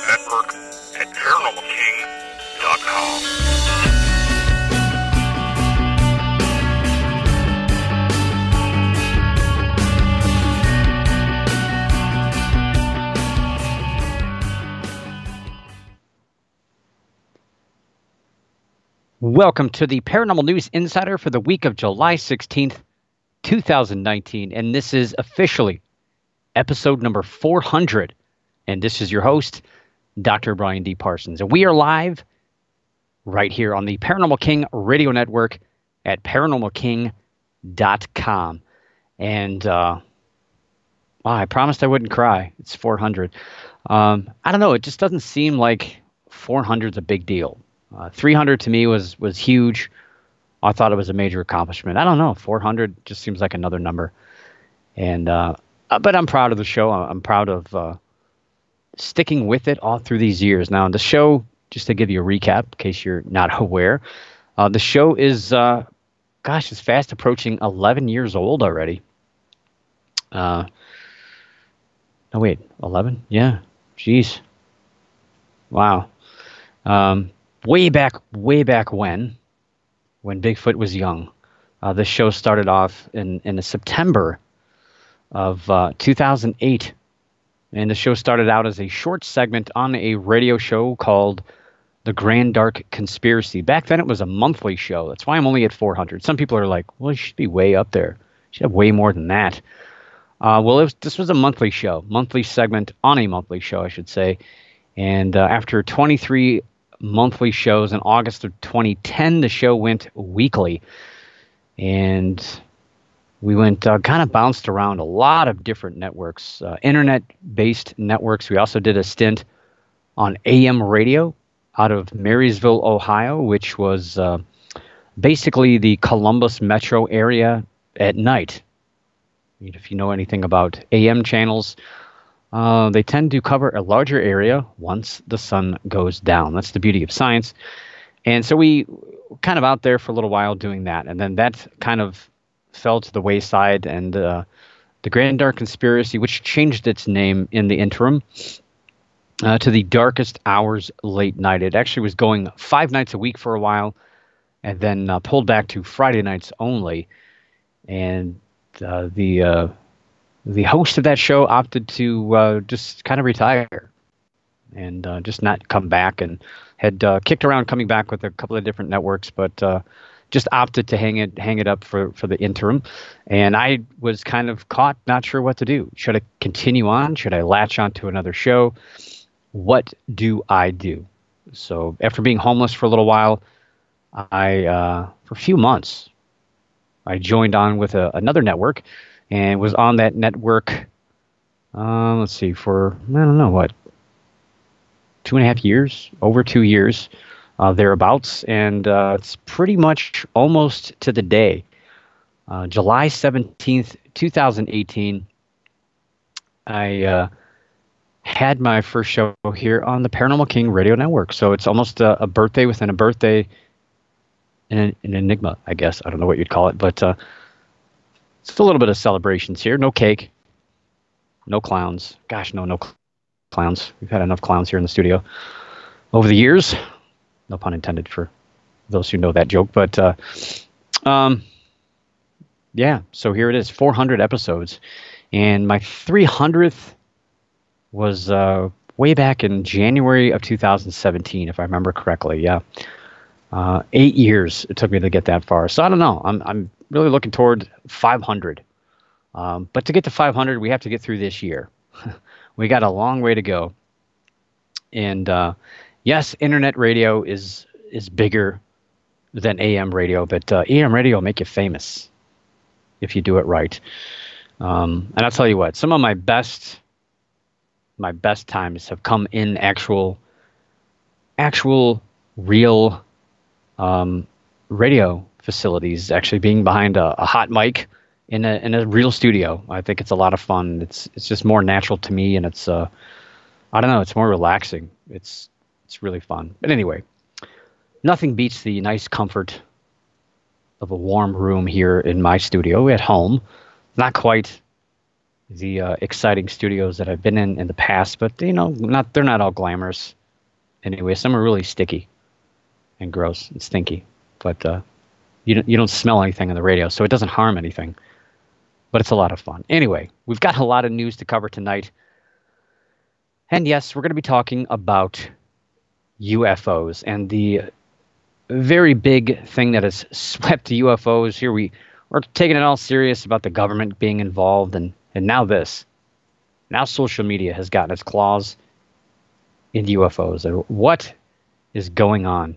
network at paranormalking.com. Welcome to the Paranormal News Insider for the week of July 16th, 2019. And this is officially episode number 400. And this is your host, Dr. Brian D. Parsons. And we are live right here on the Paranormal King Radio Network at paranormalking.com. And I promised I wouldn't cry. It's 400. I don't know. It just doesn't seem like 400 is a big deal. 300 to me was huge. I thought it was a major accomplishment. I don't know. 400 just seems like another number. And but I'm proud of the show. I'm proud of sticking with it all through these years. Now, the show, just to give you a recap, in case you're not aware, the show is, it's fast approaching 11 years old already. No, wait, 11? Yeah. Jeez. Wow. Way back when Bigfoot was young. This show started off in the September of 2008. And the show started out as a short segment on a radio show called The Grand Dark Conspiracy. Back then, it was a monthly show. That's why I'm only at 400. Some people are like, well, you should be way up there. You should have way more than that. This was a monthly show. Monthly segment on a monthly show, I should say. And after 23 monthly shows in August of 2010, the show went weekly. And we went kind of bounced around a lot of different networks, internet-based networks. We also did a stint on AM radio out of Marysville, Ohio, which was basically the Columbus metro area at night. If you know anything about AM channels, they tend to cover a larger area once the sun goes down. That's the beauty of science. And so we were kind of out there for a little while doing that. And then that kind of fell to the wayside. And the Grand Dark Conspiracy, which changed its name in the interim to the Darkest Hours Late Night. It actually was going 5 nights a week for a while and then pulled back to Friday nights only. And the host of that show opted to just kind of retire and just not come back, and had kicked around coming back with a couple of different networks, but just opted to hang it up for the interim. And I was kind of caught, not sure what to do. Should I continue on? Should I latch on to another show? What do I do? So after being homeless for a little while, for a few months, I joined on with another network and was on that network, for, I don't know, 2.5 years, over 2 years, thereabouts. And it's pretty much almost to the day. July 17th, 2018, I had my first show here on the Paranormal King Radio Network. So it's almost a birthday within a birthday, an enigma, I guess. I don't know what you'd call it, but it's a little bit of celebrations here. No cake, no clowns. Gosh, no clowns. We've had enough clowns here in the studio over the years. No pun intended for those who know that joke. But yeah, so here it is, 400 episodes. And my 300th was way back in January of 2017, if I remember correctly. Yeah. 8 years it took me to get that far. So I don't know. I'm really looking toward 500. But to get to 500, we have to get through this year. We got a long way to go. And yes, internet radio is bigger than AM radio, but AM radio will make you famous if you do it right. And I'll tell you what, some of my best times have come in actual real radio facilities, actually being behind a hot mic in a real studio. I think it's a lot of fun. It's just more natural to me, and it's I don't know, it's more relaxing. It's really fun. But anyway, nothing beats the nice comfort of a warm room here in my studio at home. Not quite the exciting studios that I've been in the past, but not they're not all glamorous. Anyway, some are really sticky and gross and stinky, but you don't smell anything on the radio, so it doesn't harm anything. But it's a lot of fun. Anyway, we've got a lot of news to cover tonight, and yes, we're going to be talking about UFOs and the very big thing that has swept the UFOs. Here we're taking it all serious about the government being involved, and now this. Now social media has gotten its claws in UFOs. And what is going on?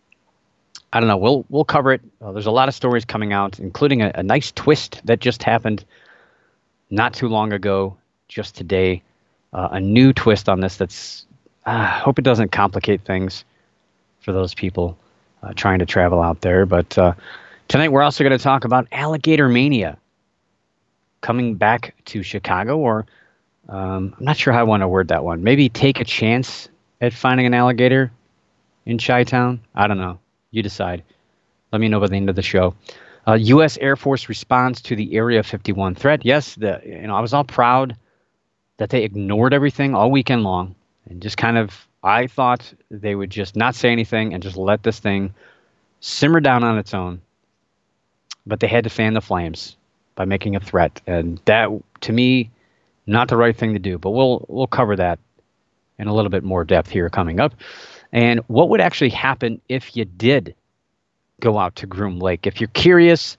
I don't know. We'll cover it. There's a lot of stories coming out, including a nice twist that just happened not too long ago, just today. A new twist on this that's, I hope it doesn't complicate things for those people trying to travel out there. But tonight we're also going to talk about alligator mania coming back to Chicago, or I'm not sure how I want to word that one. Maybe take a chance at finding an alligator in Chi-Town. I don't know. You decide. Let me know by the end of the show. U.S. Air Force responds to the Area 51 threat. Yes, I was all proud that they ignored everything all weekend long and just kind of, I thought they would just not say anything and just let this thing simmer down on its own. But they had to fan the flames by making a threat, and that, to me, not the right thing to do. But we'll cover that in a little bit more depth here coming up. And what would actually happen if you did go out to Groom Lake? If you're curious,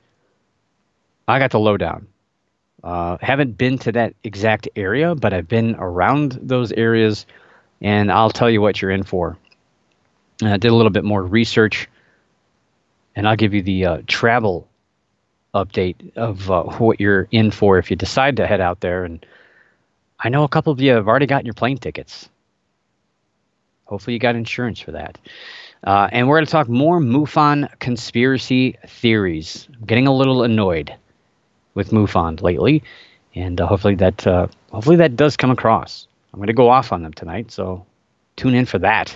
I got the lowdown. Haven't been to that exact area, but I've been around those areas, and I'll tell you what you're in for. I did a little bit more research, and I'll give you the travel update of what you're in for if you decide to head out there. And I know a couple of you have already gotten your plane tickets. Hopefully you got insurance for that. And we're going to talk more MUFON conspiracy theories. I'm getting a little annoyed with MUFON lately, and hopefully that does come across. I'm going to go off on them tonight, so tune in for that.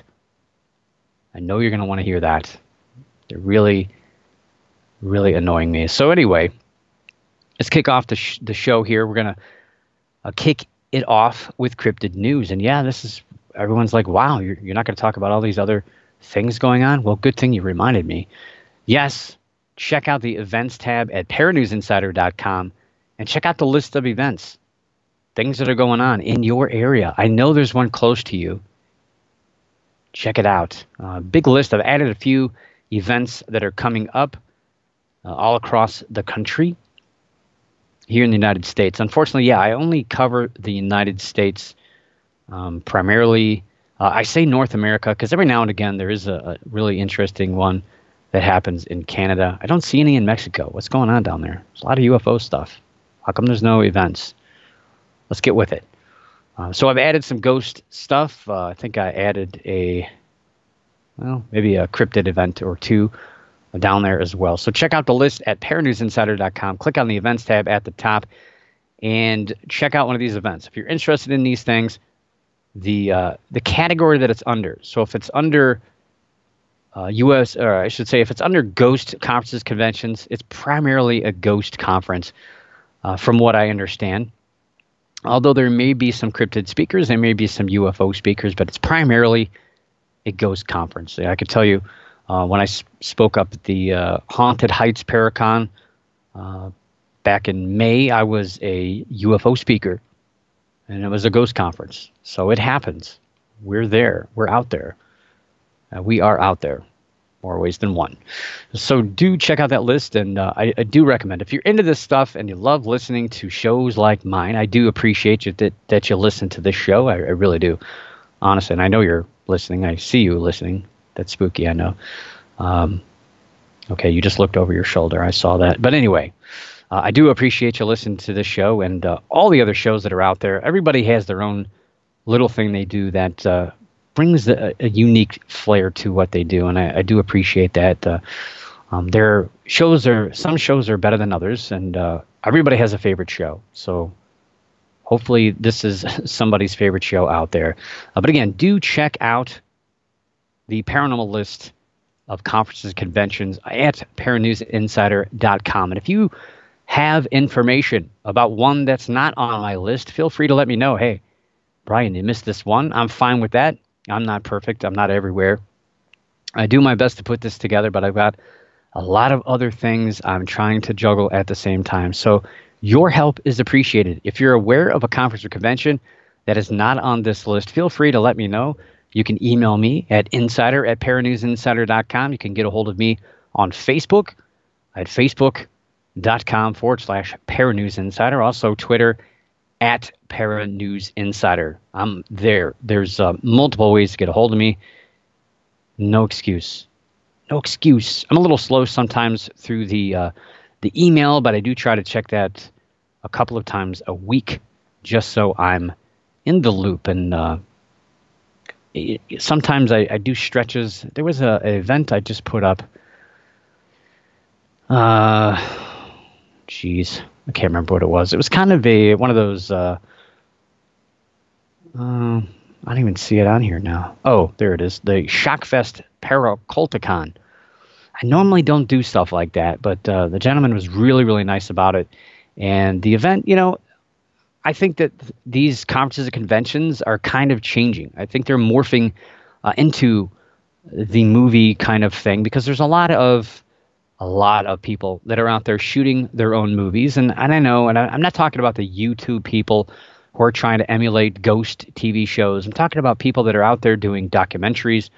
I know you're going to want to hear that. They're really, really annoying me. So anyway, let's kick off the show here. We're going to kick it off with cryptid news. And yeah, everyone's like, wow, you're not going to talk about all these other things going on? Well, good thing you reminded me. Yes, check out the events tab at paranewsinsider.com and check out the list of events, things that are going on in your area. I know there's one close to you. Check it out. Big list. I've added a few events that are coming up all across the country here in the United States. Unfortunately, yeah, I only cover the United States primarily. I say North America because every now and again there is a really interesting one that happens in Canada. I don't see any in Mexico. What's going on down there? There's a lot of UFO stuff. How come there's no events? Let's get with it. So I've added some ghost stuff. I think I added maybe a cryptid event or two down there as well. So check out the list at paranewsinsider.com. Click on the events tab at the top and check out one of these events. If you're interested in these things, the category that it's under. So if it's under U.S., or I should say, if it's under ghost conferences, conventions, it's primarily a ghost conference, from what I understand. Although there may be some cryptid speakers, there may be some UFO speakers, but it's primarily a ghost conference. I could tell you when I spoke up at the Haunted Heights Paracon back in May, I was a UFO speaker, and it was a ghost conference. So it happens. We're there. We're out there. We are out there more ways than one. So do check out that list, and I do recommend, if you're into this stuff and you love listening to shows like mine, I do appreciate you that you listen to this show. I really do, honestly. And I know you're listening. I see you listening. That's spooky, I know. Okay, you just looked over your shoulder. I saw that. But anyway, I do appreciate you listening to this show and all the other shows that are out there. Everybody has their own little thing they do that brings a unique flair to what they do, and I do appreciate that. Some shows are better than others, and everybody has a favorite show. So hopefully this is somebody's favorite show out there. But again, do check out the paranormal list of conferences and conventions at paranewsinsider.com. And if you have information about one that's not on my list, feel free to let me know. Hey, Brian, you missed this one. I'm fine with that. I'm not perfect. I'm not everywhere. I do my best to put this together, but I've got a lot of other things I'm trying to juggle at the same time. So your help is appreciated. If you're aware of a conference or convention that is not on this list, feel free to let me know. You can email me at insider@paranewsinsider.com. You can get a hold of me on Facebook at facebook.com/paranewsinsider. Also Twitter at paranewsinsider. I'm there. There's multiple ways to get a hold of me. No excuse. No excuse. I'm a little slow sometimes through the email, but I do try to check that a couple of times a week just so I'm in the loop. And sometimes I do stretches. There was an event I just put up. Geez, I can't remember what it was. It was kind of one of those. I don't even see it on here now. Oh, there it is. The Shockfest Paraculticon. I normally don't do stuff like that, but the gentleman was really, really nice about it. And the event, I think that these conferences and conventions are kind of changing. I think they're morphing into the movie kind of thing because there's a lot of people that are out there shooting their own movies. And I know, and I'm not talking about the YouTube people who are trying to emulate ghost TV shows. I'm talking about people that are out there doing documentaries,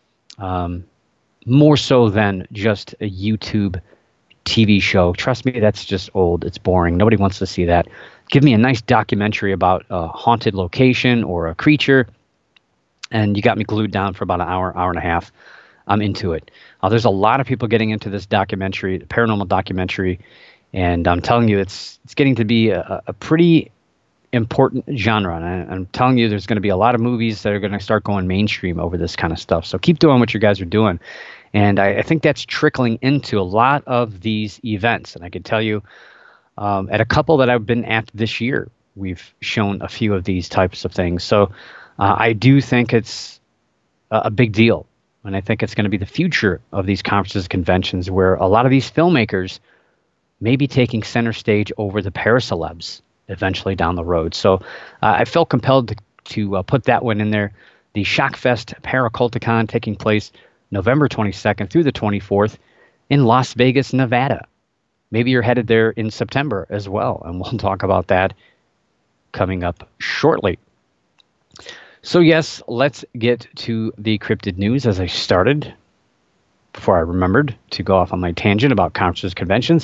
more so than just a YouTube TV show. Trust me, that's just old. It's boring. Nobody wants to see that. Give me a nice documentary about a haunted location or a creature, and you got me glued down for about an hour, hour and a half. I'm into it. There's a lot of people getting into this documentary, the paranormal documentary, and I'm telling you, it's getting to be a pretty important genre. And I'm telling you, there's going to be a lot of movies that are going to start going mainstream over this kind of stuff. So keep doing what you guys are doing. And I think that's trickling into a lot of these events. And I can tell you, at a couple that I've been at this year, we've shown a few of these types of things. So I do think it's a big deal. And I think it's going to be the future of these conferences, conventions, where a lot of these filmmakers may be taking center stage over the paracelebs eventually down the road. So I felt compelled to put that one in there. The Shockfest Paraculticon taking place November 22nd through the 24th in Las Vegas, Nevada. Maybe you're headed there in September as well, and we'll talk about that coming up shortly. So yes, let's get to the cryptid news as I started, before I remembered to go off on my tangent about conferences, conventions.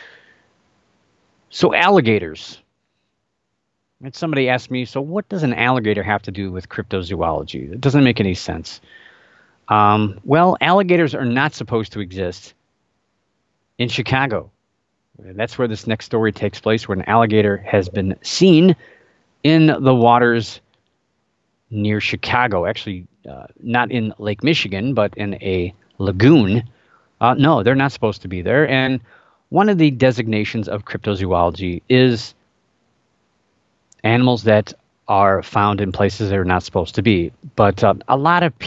So alligators. And somebody asked me, so what does an alligator have to do with cryptozoology? It doesn't make any sense. Well, alligators are not supposed to exist in Chicago. That's where this next story takes place, where an alligator has been seen in the waters near Chicago. Actually, not in Lake Michigan, but in a lagoon. No, they're not supposed to be there. And one of the designations of cryptozoology is animals that are found in places they're not supposed to be. But a lot of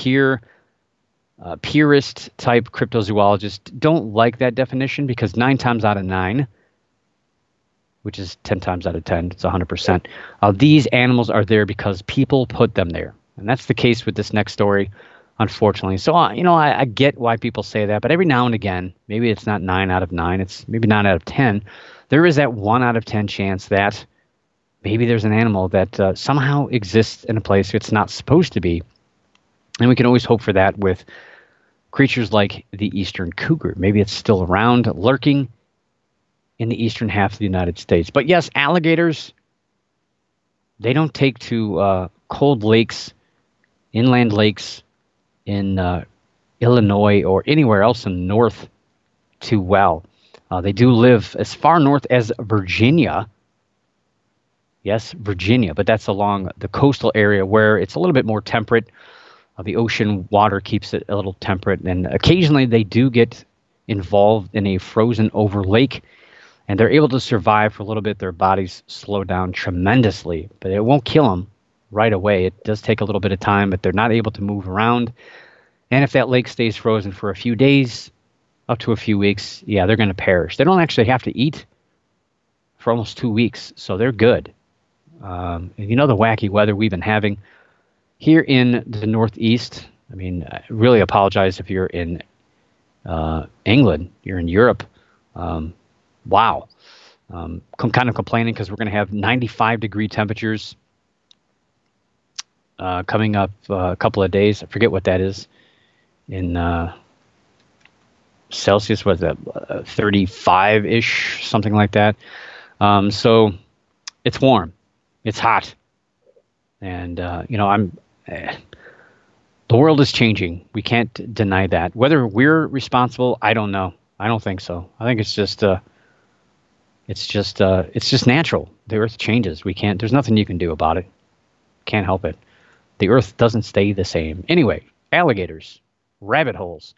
purist type cryptozoologists don't like that definition because 9 times out of 9, which is 10 times out of 10, it's 100%, these animals are there because people put them there. And that's the case with this next story, unfortunately. So, I get why people say that, but every now and again, maybe it's not 9 out of 9, it's maybe 9 out of 10, there is that 1 out of 10 chance that maybe there's an animal that somehow exists in a place it's not supposed to be. And we can always hope for that with creatures like the eastern cougar. Maybe it's still around, lurking in the eastern half of the United States. But yes, alligators, they don't take to cold lakes, inland lakes in Illinois or anywhere else in the north too well. They do live as far north as Virginia. Yes, Virginia, but that's along the coastal area where it's a little bit more temperate. The ocean water keeps it a little temperate, and occasionally they do get involved in a frozen over lake, and they're able to survive for a little bit. Their bodies slow down tremendously, but it won't kill them right away. It does take a little bit of time, but they're not able to move around. And if that lake stays frozen for a few days, up to a few weeks, yeah, they're going to perish. They don't actually have to eat for almost 2 weeks, so they're good. And you know the wacky weather we've been having here in the Northeast. I mean, I really apologize if you're in England, you're in Europe. Wow. I'm kind of complaining because we're going to have 95-degree temperatures coming up a couple of days. I forget what that is in Celsius. Was that 35-ish, something like that? So it's warm, it's hot, and the world is changing. We can't deny that. Whether we're responsible, I don't know. I don't think so. I think it's just natural. The earth changes. We can't. There's nothing you can do about it. Can't help it. The earth doesn't stay the same. Anyway, alligators, rabbit holes.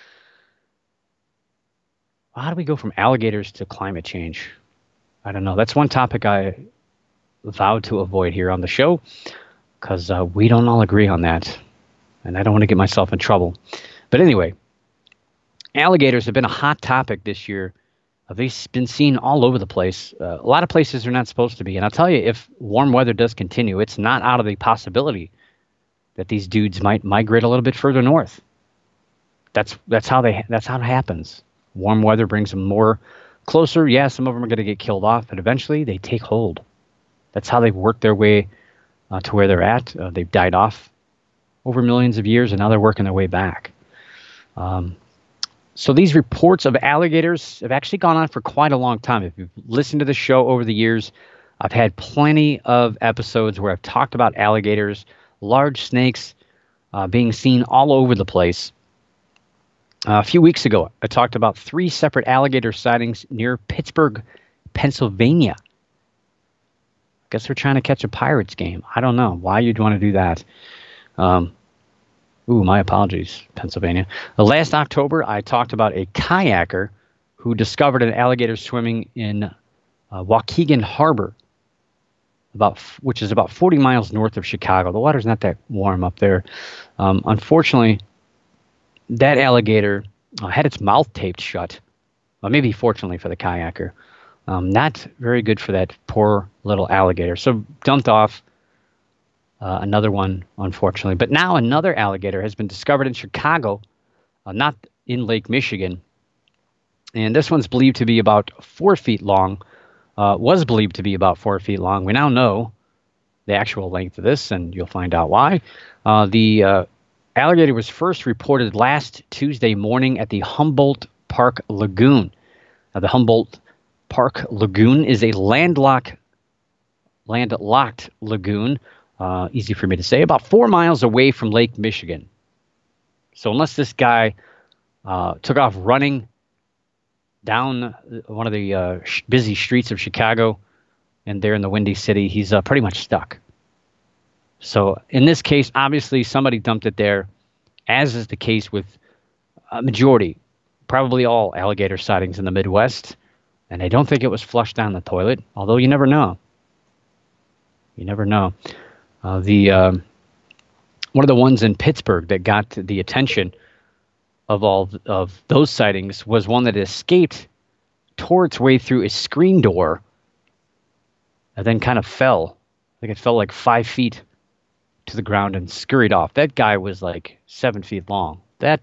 How do we go from alligators to climate change? I don't know. That's one topic I vowed to avoid here on the show because we don't all agree on that. And I don't want to get myself in trouble. But anyway, alligators have been a hot topic this year. They've been seen all over the place. A lot of places they're not supposed to be. And I'll tell you, if warm weather does continue, it's not out of the possibility that these dudes might migrate a little bit further north. That's how it happens. Warm weather brings them more closer. Yeah, some of them are going to get killed off, but eventually they take hold. That's how they've worked their way to where they're at. They've died off over millions of years, and now they're working their way back. So these reports of alligators have actually gone on for quite a long time. If you've listened to the show over the years, I've had plenty of episodes where I've talked about alligators, large snakes being seen all over the place. A few weeks ago, I talked about 3 separate alligator sightings near Pittsburgh, Pennsylvania. I guess they're trying to catch a Pirates game. I don't know why you'd want to do that. My apologies, Pennsylvania. Last October, I talked about a kayaker who discovered an alligator swimming in Waukegan Harbor, which is about 40 miles north of Chicago. The water's not that warm up there. Unfortunately, that alligator had its mouth taped shut. Well, maybe fortunately for the kayaker. Not very good for that poor little alligator. So dumped off. Another one, unfortunately. But now another alligator has been discovered in Chicago, not in Lake Michigan. And this one's believed to be about 4 feet long, was believed to be about 4 feet long. We now know the actual length of this, and you'll find out why. The alligator was first reported last Tuesday morning at the Humboldt Park Lagoon. Now, the Humboldt Park Lagoon is a landlocked lagoon, easy for me to say, about 4 miles away from Lake Michigan. So unless this guy took off running down one of the busy streets of Chicago and there in the Windy City, he's pretty much stuck. So in this case, obviously somebody dumped it there, as is the case with a majority, probably all alligator sightings in the Midwest. And I don't think it was flushed down the toilet, although you never know. You never know. One of the ones in Pittsburgh that got the attention of all of those sightings was one that escaped, tore its way through a screen door, and then kind of fell. I think it fell like 5 feet to the ground and scurried off. That guy was like 7 feet long. That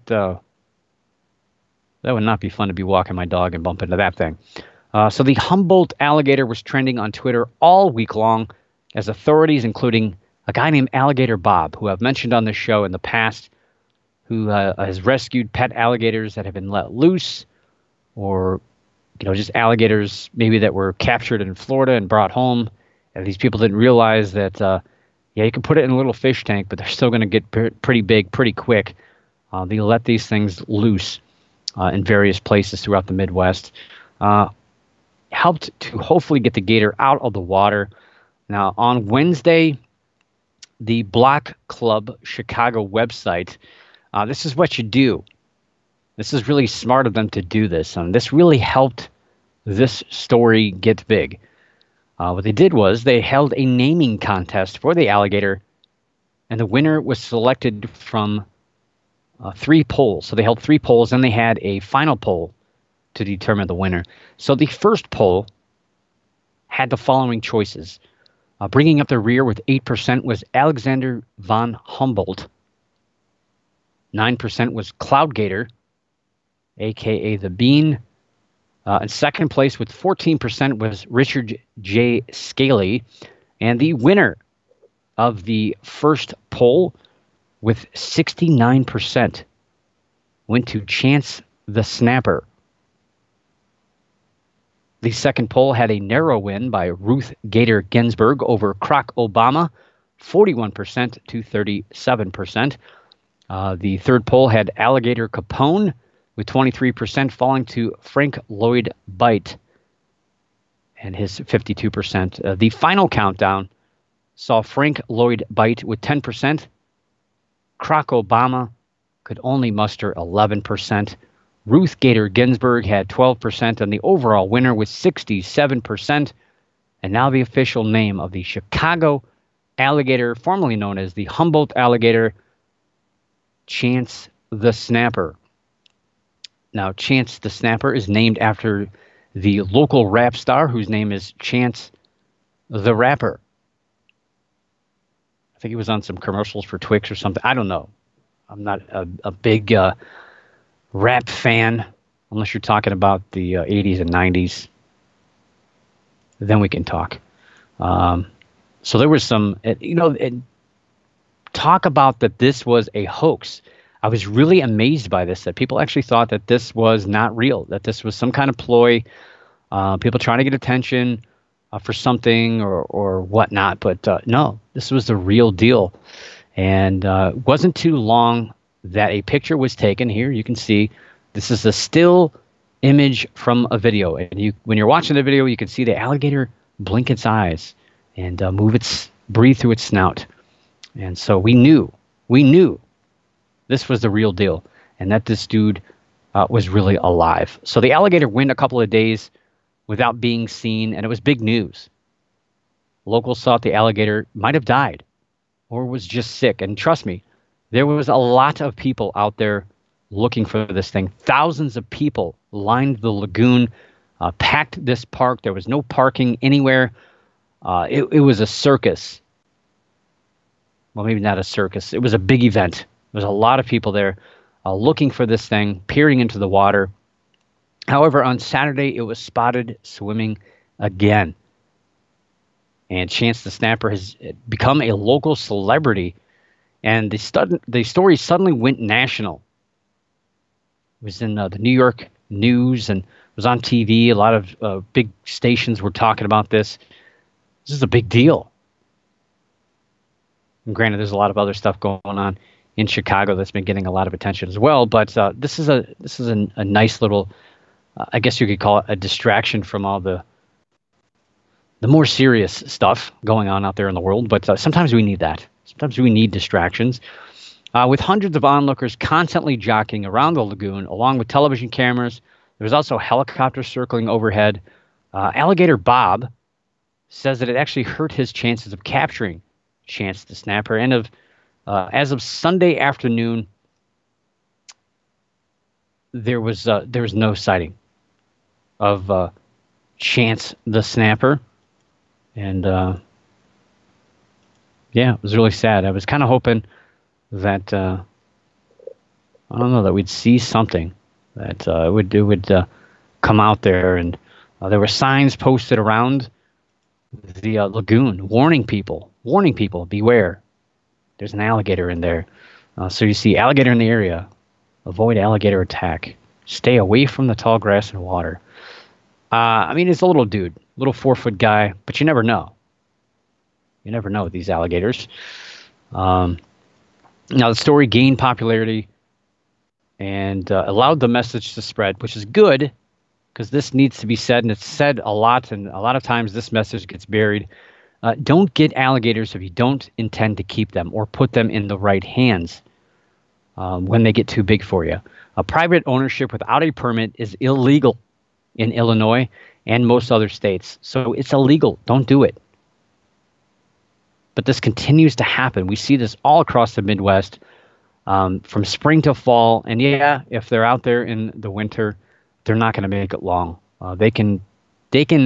would not be fun to be walking my dog and bump into that thing. So the Humboldt alligator was trending on Twitter all week long as authorities, including a guy named Alligator Bob, who I've mentioned on this show in the past, who has rescued pet alligators that have been let loose, or just alligators maybe that were captured in Florida and brought home, and these people didn't realize that you can put it in a little fish tank, but they're still going to get pretty big pretty quick. They let these things loose in various places throughout the Midwest. Helped to hopefully get the gator out of the water. Now, on Wednesday, the Block Club Chicago website, this is what you do. This is really smart of them to do this. This really helped this story get big. What they did was they held a naming contest for the alligator, and the winner was selected from 3 polls. So they held 3 polls, and they had a final poll to determine the winner. So the first poll had the following choices. Bringing up the rear with 8% was Alexander von Humboldt. 9% was Cloudgator, a.k.a. the Bean. In second place with 14% was Richard J. Scaly. And the winner of the first poll with 69% went to Chance the Snapper. The second poll had a narrow win by Ruth Gator Ginsburg over Barack Obama, 41% to 37%. The third poll had Alligator Capone with 23% falling to Frank Lloyd Bight and his 52%. The final countdown saw Frank Lloyd Bight with 10%. Barack Obama could only muster 11%. Ruth Gator Ginsburg had 12%, and the overall winner was 67%. And now the official name of the Chicago alligator, formerly known as the Humboldt alligator, Chance the Snapper. Now, Chance the Snapper is named after the local rap star whose name is Chance the Rapper. I think he was on some commercials for Twix or something. I don't know. I'm not a big rap fan, unless you're talking about the 80s and 90s. Then we can talk. So there was some, talk about that this was a hoax. I was really amazed by this, that people actually thought that this was not real, that this was some kind of ploy, people trying to get attention for something or whatnot. But no, this was the real deal. And it wasn't too long that a picture was taken. Here you can see this is a still image from a video. And when you're watching the video, you can see the alligator blink its eyes and breathe through its snout. And so we knew this was the real deal and that this dude was really alive. So the alligator went a couple of days without being seen, and it was big news. Locals thought the alligator might have died or was just sick. And trust me, there was a lot of people out there looking for this thing. Thousands of people lined the lagoon, packed this park. There was no parking anywhere. It was a circus. Well, maybe not a circus. It was a big event. There was a lot of people there looking for this thing, peering into the water. However, on Saturday, it was spotted swimming again. And Chance the Snapper has become a local celebrity. And the story suddenly went national. It was in the New York news and was on TV. A lot of big stations were talking about this. This is a big deal. And granted, there's a lot of other stuff going on in Chicago that's been getting a lot of attention as well. But this is a nice little, I guess you could call it a distraction from all the more serious stuff going on out there in the world. But sometimes we need that. Sometimes we need distractions. With hundreds of onlookers constantly jockeying around the lagoon, along with television cameras, there was also helicopters circling overhead. Alligator Bob says that it actually hurt his chances of capturing Chance the Snapper. And as of Sunday afternoon, there was no sighting of Chance the Snapper. And yeah, it was really sad. I was kind of hoping that I don't know, that we'd see something, that it would come out there. And there were signs posted around the lagoon warning people, beware. There's an alligator in there. So you see alligator in the area. Avoid alligator attack. Stay away from the tall grass and water. I mean, it's a little dude, little 4-foot guy, but you never know. You never know with these alligators. Now, the story gained popularity and allowed the message to spread, which is good because this needs to be said, and it's said a lot, and a lot of times this message gets buried. Don't get alligators if you don't intend to keep them or put them in the right hands when they get too big for you. Private ownership without a permit is illegal in Illinois and most other states. So it's illegal. Don't do it. But this continues to happen. We see this all across the Midwest from spring to fall. And yeah, if they're out there in the winter, they're not going to make it long. They can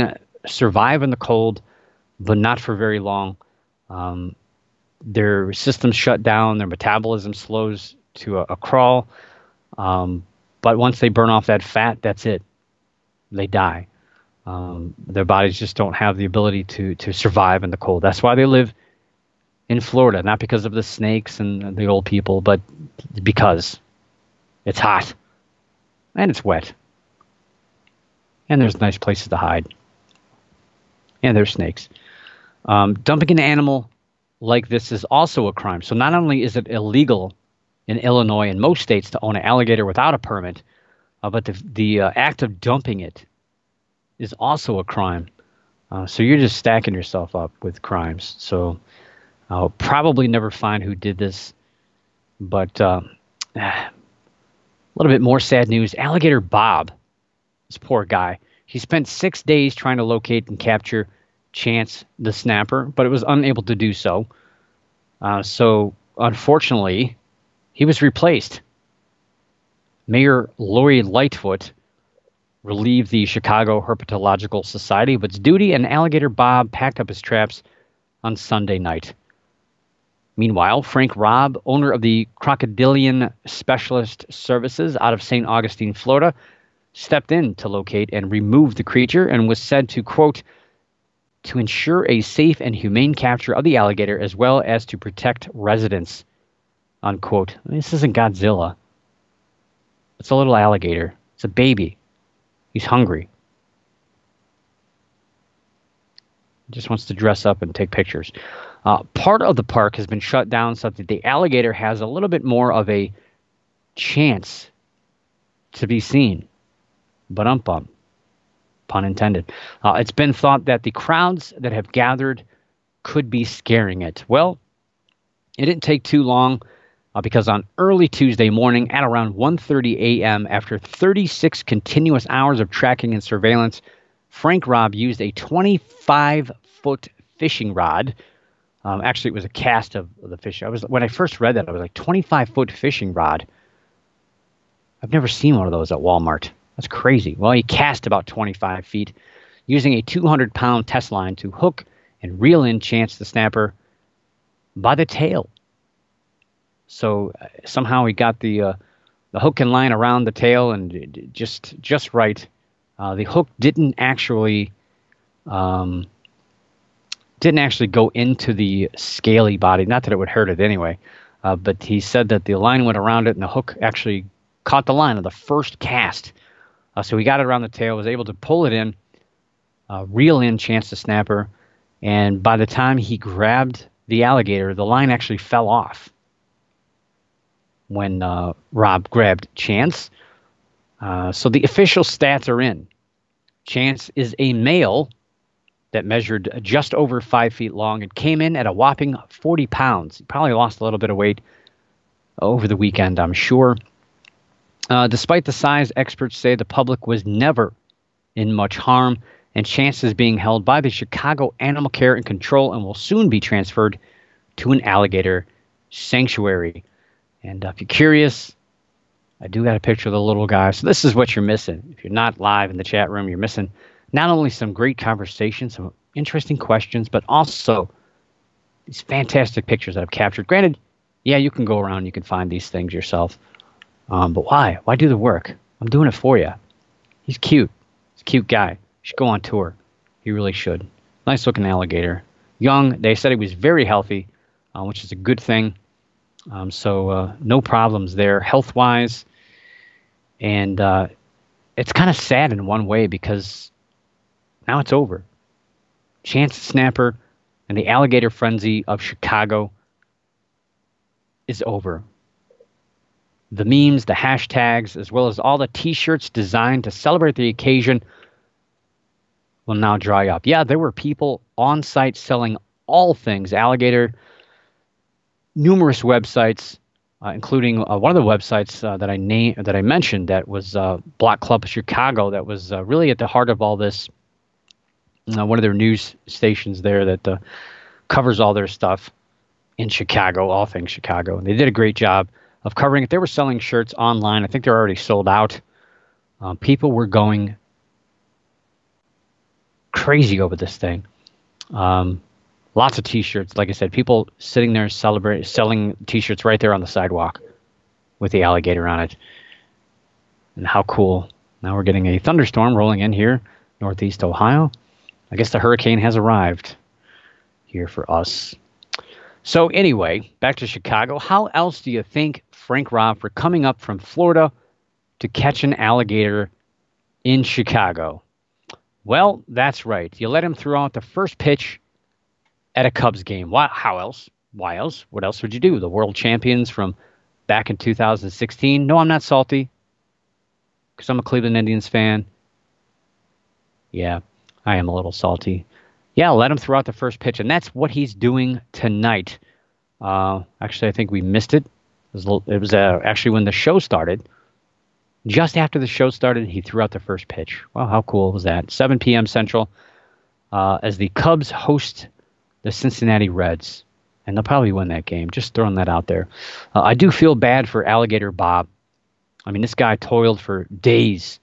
survive in the cold, but not for very long. Um, their systems shut down, their metabolism slows to a crawl. But once they burn off that fat, that's it. They die. Their bodies just don't have the ability to survive in the cold. That's why they live in Florida, not because of the snakes and the old people, but because it's hot and it's wet and there's nice places to hide and there's snakes. Dumping an animal like this is also a crime. So not only is it illegal in Illinois and most states to own an alligator without a permit, but the act of dumping it is also a crime. So you're just stacking yourself up with crimes. So I'll probably never find who did this, but a little bit more sad news. Alligator Bob, this poor guy, he spent 6 days trying to locate and capture Chance the snapper, but it was unable to do so. So unfortunately, he was replaced. Mayor Lori Lightfoot relieved the Chicago Herpetological Society of its duty, and Alligator Bob packed up his traps on Sunday night. Meanwhile, Frank Robb, owner of the Crocodilian Specialist Services out of St. Augustine, Florida, stepped in to locate and remove the creature and was said to, quote, to ensure a safe and humane capture of the alligator as well as to protect residents, unquote. This isn't Godzilla. It's a little alligator. It's a baby. He's hungry. He just wants to dress up and take pictures. Part of the park has been shut down so that the alligator has a little bit more of a chance to be seen. But pun intended. It's been thought that the crowds that have gathered could be scaring it. Well, it didn't take too long because on early Tuesday morning at around 1:30 a.m., after 36 continuous hours of tracking and surveillance, Frank Robb used a 25-foot fishing rod. Actually, it was a cast of the fish. When I first read that, I was like, 25-foot fishing rod? I've never seen one of those at Walmart. That's crazy. Well, he cast about 25 feet using a 200-pound test line to hook and reel in Chance the snapper by the tail. So somehow he got the hook and line around the tail and just right. The hook didn't actually go into the scaly body. Not that it would hurt it anyway, but he said that the line went around it and the hook actually caught the line of the first cast. So he got it around the tail, was able to pull it in, reel in Chance the snapper, and by the time he grabbed the alligator, the line actually fell off when Robb grabbed Chance. So the official stats are in. Chance is a male that measured just over 5 feet long and came in at a whopping 40 pounds. He probably lost a little bit of weight over the weekend, I'm sure. Despite the size, experts say the public was never in much harm, and Chance is being held by the Chicago Animal Care and Control and will soon be transferred to an alligator sanctuary. And if you're curious, I do got a picture of the little guy. So this is what you're missing. If you're not live in the chat room, you're missing not only some great conversations, some interesting questions, but also these fantastic pictures that I've captured. Granted, yeah, you can go around, you can find these things yourself. But why? Why do the work? I'm doing it for you. He's cute. He's a cute guy. You should go on tour. He really should. Nice looking alligator. Young. They said he was very healthy, which is a good thing. So no problems there health-wise. And it's kind of sad in one way because now it's over. Chance the snapper and the alligator frenzy of Chicago is over. The memes, the hashtags, as well as all the T-shirts designed to celebrate the occasion will now dry up. Yeah, there were people on site selling all things alligator, numerous websites, including one of the websites that I mentioned that was Block Club Chicago, that was really at the heart of all this. One of their news stations there that covers all their stuff in Chicago, all things Chicago. And they did a great job of covering it. They were selling shirts online. I think they're already sold out. People were going crazy over this thing. Lots of T-shirts. Like I said, people sitting there selling T-shirts right there on the sidewalk with the alligator on it. And how cool. Now we're getting a thunderstorm rolling in here, northeast Ohio. I guess the hurricane has arrived here for us. So anyway, back to Chicago. How else do you think Frank Robb for coming up from Florida to catch an alligator in Chicago? Well, that's right. You let him throw out the first pitch at a Cubs game. How else? Why else? What else would you do? The world champions from back in 2016. No, I'm not salty because I'm a Cleveland Indians fan. Yeah, I am a little salty. Yeah, let him throw out the first pitch, and that's what he's doing tonight. Actually, I think we missed it. It was actually when the show started. Just after the show started, he threw out the first pitch. Wow, how cool was that? 7 p.m. Central, as the Cubs host the Cincinnati Reds. And they'll probably win that game. Just throwing that out there. I do feel bad for Alligator Bob. I mean, this guy toiled for days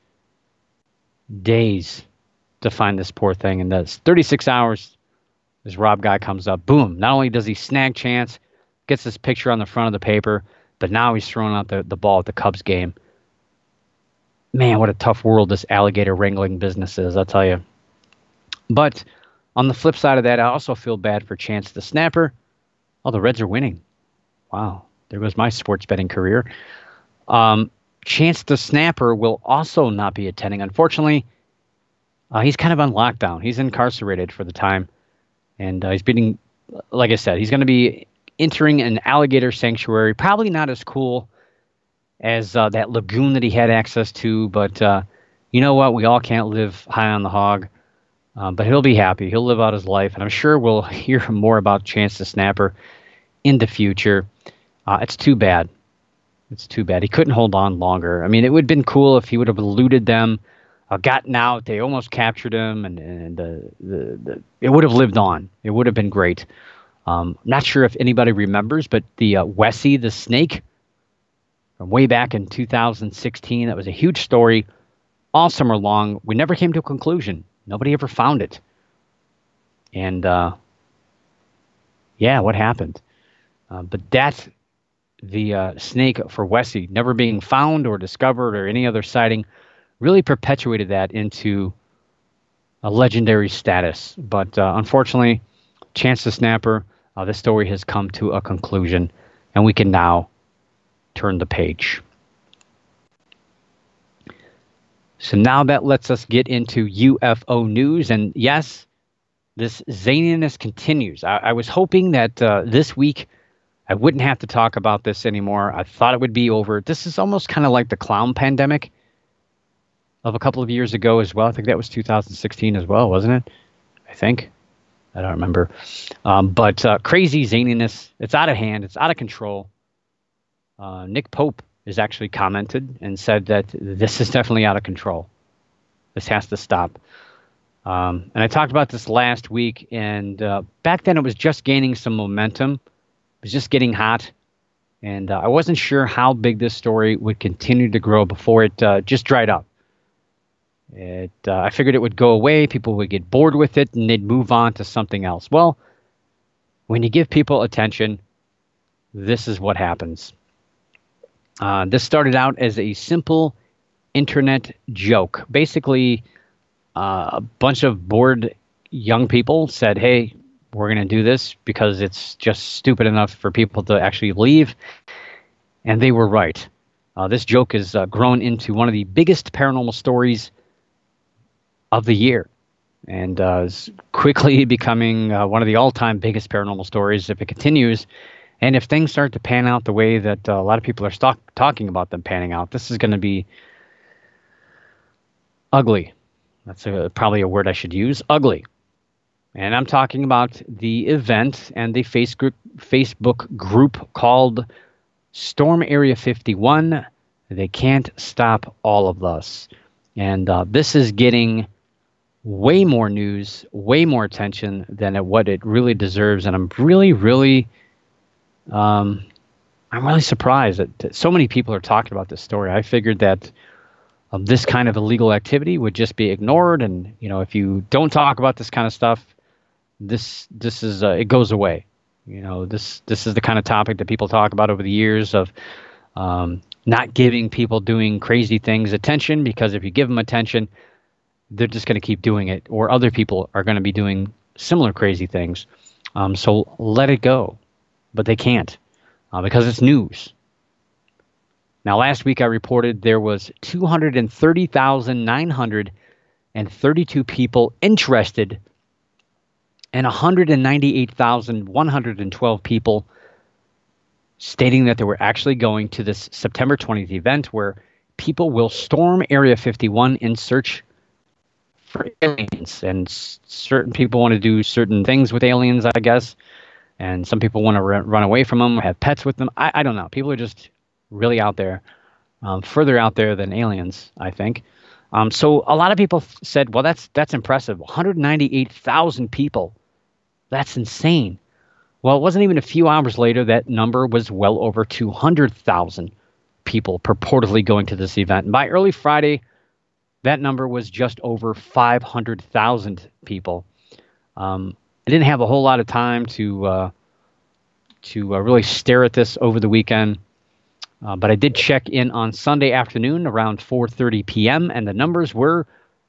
to find this poor thing. And that's 36 hours. This Rob guy comes up. Boom. Not only does he snag chance, gets this picture on the front of the paper, but now he's throwing out the ball at the Cubs game. Man, what a tough world this alligator wrangling business is, I'll tell you. But on the flip side of that, I also feel bad for Chance the Snapper. Oh, the Reds are winning. Wow, there goes my sports betting career. Chance the Snapper will also not be attending. Unfortunately, he's kind of on lockdown. He's incarcerated for the time. And he's being, like I said, he's going to be entering an alligator sanctuary. Probably not as cool as that lagoon that he had access to. But you know what? We all can't live high on the hog. But he'll be happy. He'll live out his life. And I'm sure we'll hear more about Chance the Snapper in the future. It's too bad. It's too bad. He couldn't hold on longer. I mean, it would have been cool if he would have eluded them, gotten out. They almost captured him, and it would have lived on. It would have been great. Not sure if anybody remembers, but the Wessie the snake from way back in 2016, that was a huge story all summer long. We never came to a conclusion. Nobody ever found it. And, yeah, what happened? But that's the snake for Wessie, never being found or discovered or any other sighting, really perpetuated that into a legendary status. But unfortunately, Chance the Snapper, this story has come to a conclusion, and we can now turn the page. So now that lets us get into UFO news. And yes, this zaniness continues. I was hoping that this week I wouldn't have to talk about this anymore. I thought it would be over. This is almost kind of like the clown pandemic of a couple of years ago as well. I think that was 2016 as well, wasn't it? I think. I don't remember. But crazy zaniness. It's out of hand. It's out of control. Nick Pope has actually commented and said that this is definitely out of control. This has to stop. And I talked about this last week, and back then it was just gaining some momentum. It was just getting hot. And I wasn't sure how big this story would continue to grow before it just dried up. I figured it would go away, people would get bored with it, and they'd move on to something else. Well, when you give people attention, this is what happens. This started out as a simple internet joke. Basically, a bunch of bored young people said, hey, we're going to do this because it's just stupid enough for people to actually leave. And they were right. This joke has grown into one of the biggest paranormal stories of the year, and is quickly becoming one of the all-time biggest paranormal stories if it continues. And if things start to pan out the way that a lot of people are talking about them panning out, this is going to be ugly. That's probably a word I should use, ugly. And I'm talking about the event and the Facebook group called Storm Area 51. They can't stop all of us. And this is getting way more news, way more attention than what it really deserves. And I'm really surprised that so many people are talking about this story. I figured that this kind of illegal activity would just be ignored, and if you don't talk about this kind of stuff, this is it goes away. This is the kind of topic that people talk about over the years of not giving people doing crazy things attention, because if you give them attention, they're just going to keep doing it, or other people are going to be doing similar crazy things. So let it go, but they can't because it's news. Now, last week I reported there was 230,932 people interested and 198,112 people stating that they were actually going to this September 20th event where people will storm Area 51 in search for aliens. And certain people want to do certain things with aliens, I guess. And some people want to run away from them, have pets with them. I don't know. People are just really out there, further out there than aliens, I think. So a lot of people said, well, that's impressive. 198,000 people. That's insane. Well, it wasn't even a few hours later that number was well over 200,000 people purportedly going to this event. And by early Friday, that number was just over 500,000 people. I didn't have a whole lot of time to really stare at this over the weekend, but I did check in on Sunday afternoon around 4:30 p.m. and the numbers were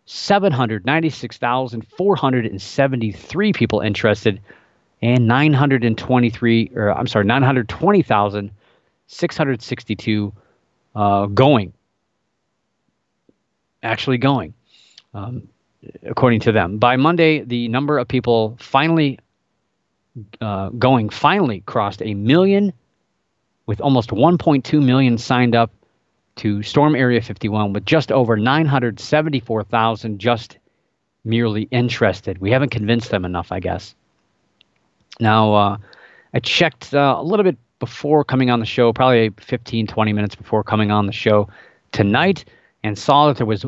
796,473 people interested and 920,662 actually going, according to them. By Monday, the number of people finally crossed 1 million, with almost 1.2 million signed up to storm Area 51, with just over 974,000 just merely interested. We haven't convinced them enough, I guess. Now, I checked a little bit before coming on the show, probably 15, 20 minutes before coming on the show tonight, and saw that there was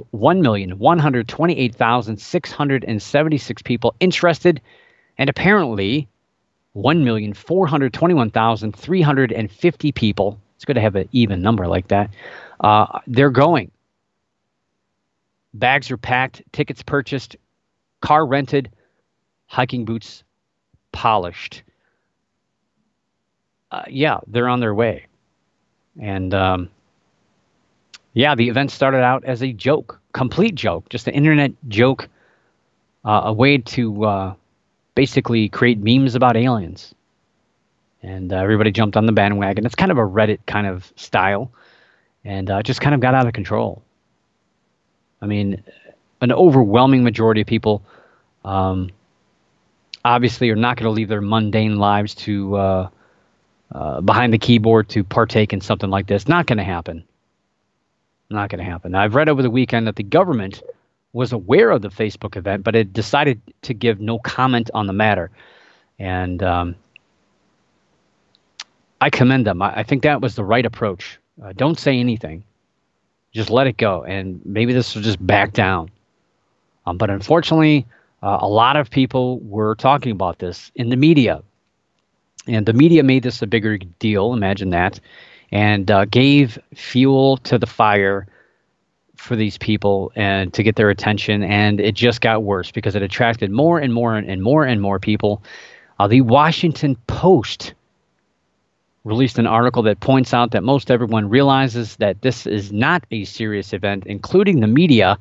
1,128,676 people interested, and apparently 1,421,350 people. It's good to have an even number like that. They're going. Bags are packed, tickets purchased, car rented, hiking boots polished. Yeah, they're on their way. And the event started out as a joke, complete joke, just an internet joke, a way to basically create memes about aliens. And everybody jumped on the bandwagon. It's kind of a Reddit kind of style, and just kind of got out of control. I mean, an overwhelming majority of people obviously are not going to leave their mundane lives to behind the keyboard to partake in something like this. Not going to happen. Not going to happen. Now, I've read over the weekend that the government was aware of the Facebook event, but it decided to give no comment on the matter. And I commend them. I think that was the right approach. Don't say anything. Just let it go. And maybe this will just back down. But unfortunately, a lot of people were talking about this in the media. And the media made this a bigger deal, imagine that, and gave fuel to the fire for these people and to get their attention. And it just got worse because it attracted more and more and more and more people. The Washington Post released an article that points out that most everyone realizes that this is not a serious event, including the media.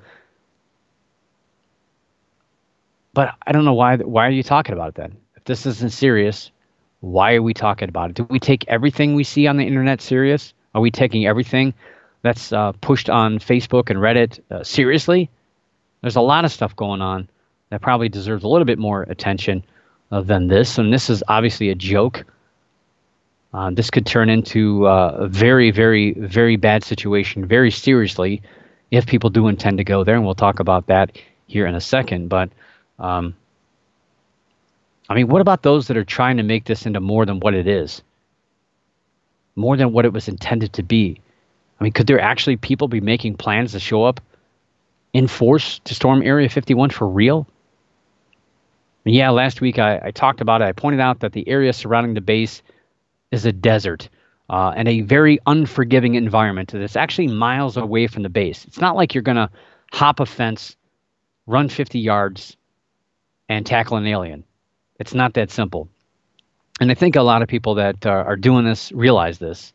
But I don't know why are you talking about it then? If this isn't serious, why are we talking about it? Do we take everything we see on the internet serious? Are we taking everything that's pushed on Facebook and Reddit seriously? There's a lot of stuff going on that probably deserves a little bit more attention than this. And this is obviously a joke. This could turn into a very, very, very bad situation very seriously if people do intend to go there. And we'll talk about that here in a second. But I mean, what about those that are trying to make this into more than what it is? More than what it was intended to be? I mean, could there actually people be making plans to show up in force to storm Area 51 for real? And yeah, last week I talked about it. I pointed out that the area surrounding the base is a desert. and a very unforgiving environment that's actually miles away from the base. It's not like you're going to hop a fence, run 50 yards, and tackle an alien. It's not that simple. And I think a lot of people that are doing this realize this.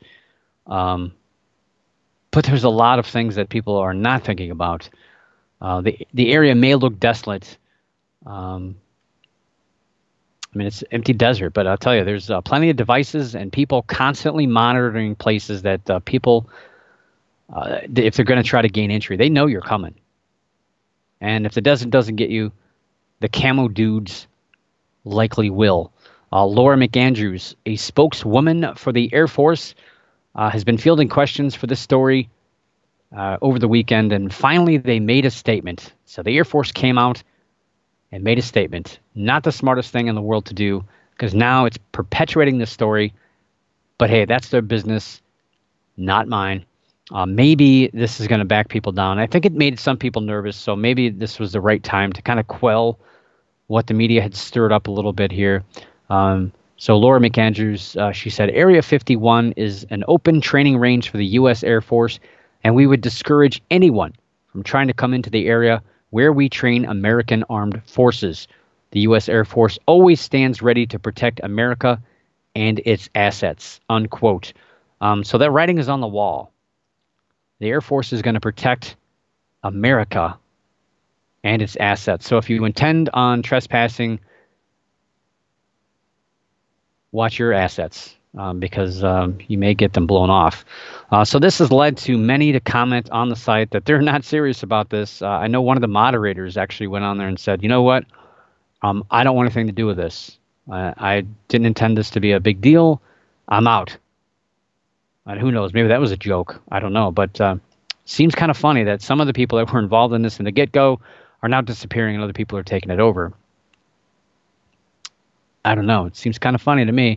But there's a lot of things that people are not thinking about. The area may look desolate. I mean, it's empty desert, but I'll tell you, there's plenty of devices and people constantly monitoring places that people, if they're going to try to gain entry, they know you're coming. And if the desert doesn't get you, the camo dudes likely will. Laura McAndrews, a spokeswoman for the Air Force, has been fielding questions for this story over the weekend, and finally they made a statement. So the Air Force came out and made a statement. Not the smartest thing in the world to do, because now it's perpetuating this story. But hey, that's their business, not mine. Maybe this is going to back people down. I think it made some people nervous, so maybe this was the right time to kind of quell what the media had stirred up a little bit here. So Laura McAndrews, she said, Area 51 is an open training range for the U.S. Air Force, and we would discourage anyone from trying to come into the area where we train American armed forces. The U.S. Air Force always stands ready to protect America and its assets, unquote. So that writing is on the wall. The Air Force is going to protect America and its assets. So if you intend on trespassing, watch your assets because you may get them blown off. So this has led to many to comment on the site that they're not serious about this. I know one of the moderators actually went on there and said, you know what? I don't want anything to do with this. I didn't intend this to be a big deal. I'm out. And who knows? Maybe that was a joke. I don't know. But seems kind of funny that some of the people that were involved in this in the get-go are now disappearing and other people are taking it over. I don't know. It seems kind of funny to me.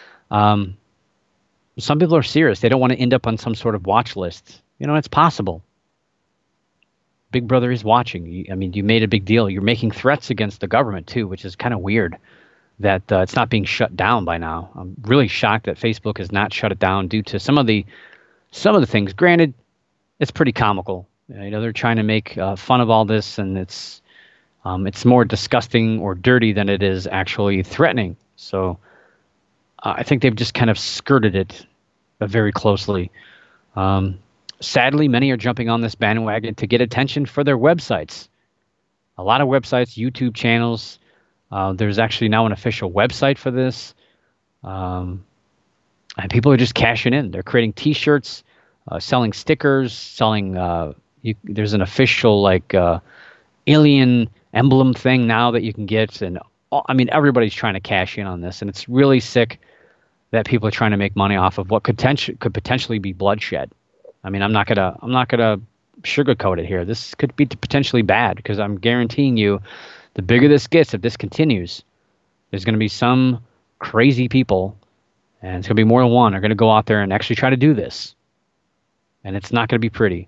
Some people are serious. They don't want to end up on some sort of watch list. You know, it's possible. Big Brother is watching. I mean, you made a big deal. You're making threats against the government, too, which is kind of weird that it's not being shut down by now. I'm really shocked that Facebook has not shut it down due to some of the things. Granted, it's pretty comical. You know, they're trying to make fun of all this, and it's more disgusting or dirty than it is actually threatening. So I think they've just kind of skirted it very closely. Sadly, many are jumping on this bandwagon to get attention for their websites. A lot of websites, YouTube channels. There's actually now an official website for this. And people are just cashing in. They're creating T-shirts, selling stickers, selling... there's an official alien emblem thing now that you can get. And I mean, everybody's trying to cash in on this. And it's really sick that people are trying to make money off of what could potentially be bloodshed. I mean, I'm not gonna sugarcoat it here. This could be potentially bad because I'm guaranteeing you, the bigger this gets, if this continues, there's going to be some crazy people, and it's going to be more than one, are going to go out there and actually try to do this, and it's not going to be pretty.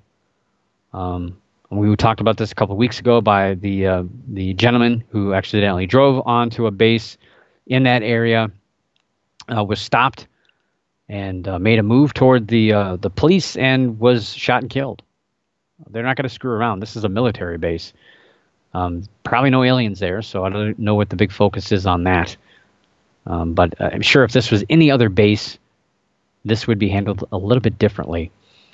We talked about this a couple of weeks ago by the gentleman who accidentally drove onto a base in that area, was stopped and made a move toward the police and was shot and killed. They're not going to screw around. This is a military base. Probably no aliens there, so I don't know what the big focus is on that. But I'm sure if this was any other base, this would be handled a little bit differently.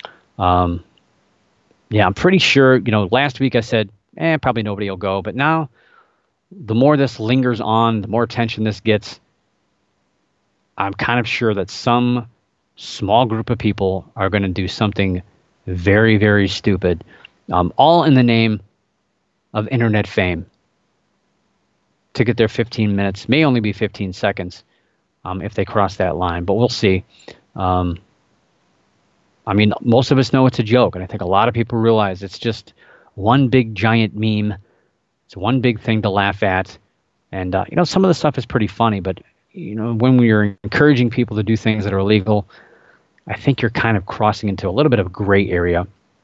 Yeah, I'm pretty sure, last week I said, probably nobody will go. But now, the more this lingers on, the more attention this gets, I'm kind of sure that some small group of people are going to do something very, very stupid, all in the name of internet fame to get their 15 minutes. May only be 15 seconds if they cross that line, but we'll see. I mean, most of us know it's a joke, and I think a lot of people realize it's just one big giant meme. It's one big thing to laugh at. And, some of the stuff is pretty funny, but, when we are encouraging people to do things that are illegal, I think you're kind of crossing into a little bit of a gray area.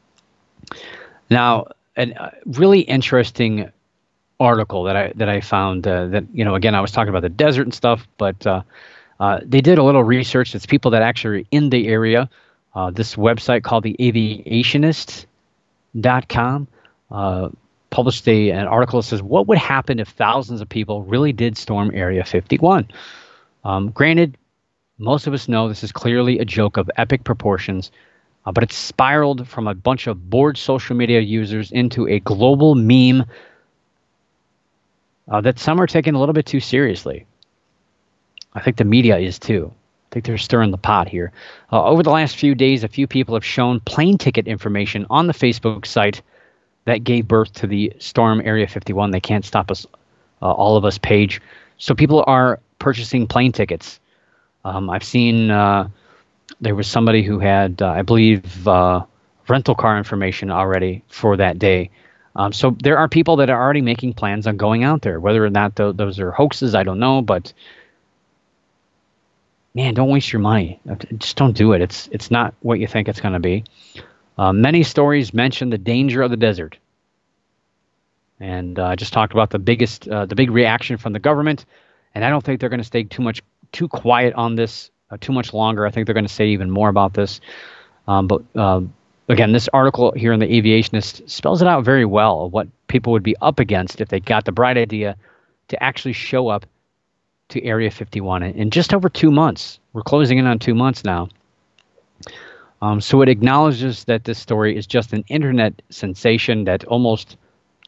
Now, a really interesting article that I found that, again, I was talking about the desert and stuff, but They did a little research. It's people that actually are in the area. This website called the aviationist.com published an article that says, what would happen if thousands of people really did storm Area 51? Granted, most of us know this is clearly a joke of epic proportions, but it's spiraled from a bunch of bored social media users into a global meme that some are taking a little bit too seriously. I think the media is too. I think they're stirring the pot here. Over the last few days, a few people have shown plane ticket information on the Facebook site that gave birth to the Storm Area 51. They can't stop us, all of us page. So people are purchasing plane tickets. I've seen there was somebody who had, I believe, rental car information already for that day. So there are people that are already making plans on going out there. Whether or not those are hoaxes, I don't know. But man, don't waste your money. Just don't do it. It's not what you think it's going to be. Many stories mention the danger of the desert. And I just talked about the big reaction from the government. And I don't think they're going to stay too quiet on this too much longer. I think they're going to say even more about this. But again, this article here in the Aviationist spells it out very well, what people would be up against if they got the bright idea to actually show up to Area 51 in just over 2 months. We're closing in on 2 months now. So it acknowledges that this story is just an internet sensation that almost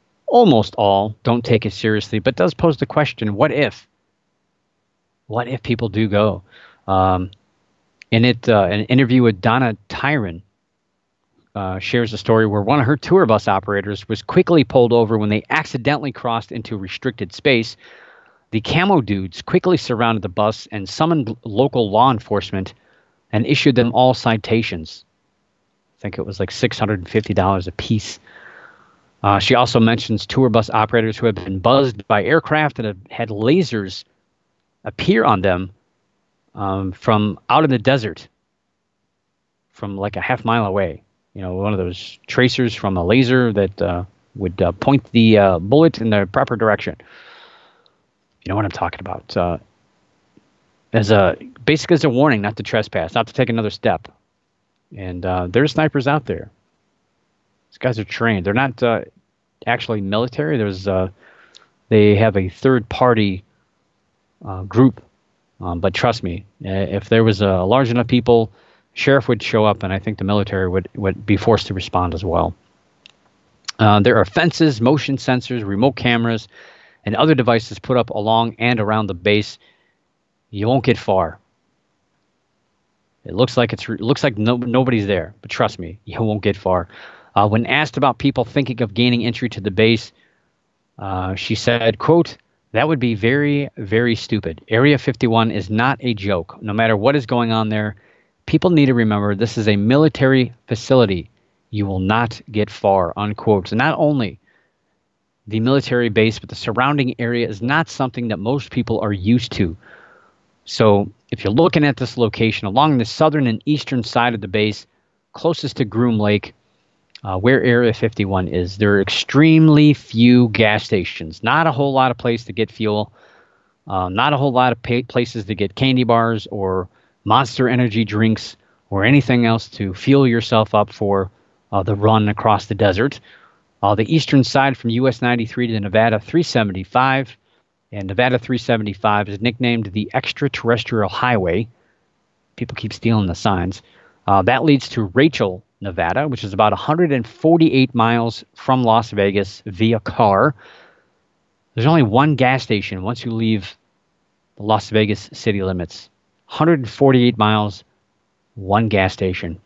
all don't take it seriously, but does pose the question, what if? What if people do go? An interview with Donna Tyron shares a story where one of her tour bus operators was quickly pulled over when they accidentally crossed into restricted space. The camo dudes quickly surrounded the bus and summoned local law enforcement and issued them all citations. I think it was like $650 a piece. She also mentions tour bus operators who have been buzzed by aircraft that have had lasers appear on them from out in the desert, from like a half mile away. You know, one of those tracers from a laser that would point the bullet in the proper direction. You know what I'm talking about. Basically as a warning not to trespass, not to take another step. And there's snipers out there. These guys are trained. They're not actually military. They have a third-party group. But trust me, if there was a large enough people, sheriff would show up, and I think the military would be forced to respond as well. There are fences, motion sensors, remote cameras, and other devices put up along and around the base. You won't get far. It looks like nobody's there, but trust me, you won't get far. When asked about people thinking of gaining entry to the base, she said, quote, "That would be very, very stupid. Area 51 is not a joke. No matter what is going on there, people need to remember this is a military facility. You will not get far," unquote. So not only the military base, but the surrounding area is not something that most people are used to. So if you're looking at this location along the southern and eastern side of the base, closest to Groom Lake, where Area 51 is, there are extremely few gas stations. Not a whole lot of place to get fuel. Not a whole lot of places to get candy bars or Monster energy drinks or anything else to fuel yourself up for the run across the desert. The eastern side from US 93 to Nevada 375, and Nevada 375 is nicknamed the Extraterrestrial Highway. People keep stealing the signs. That leads to Rachel, Nevada, which is about 148 miles from Las Vegas via car. There's only one gas station once you leave the Las Vegas city limits. 148 miles, one gas station.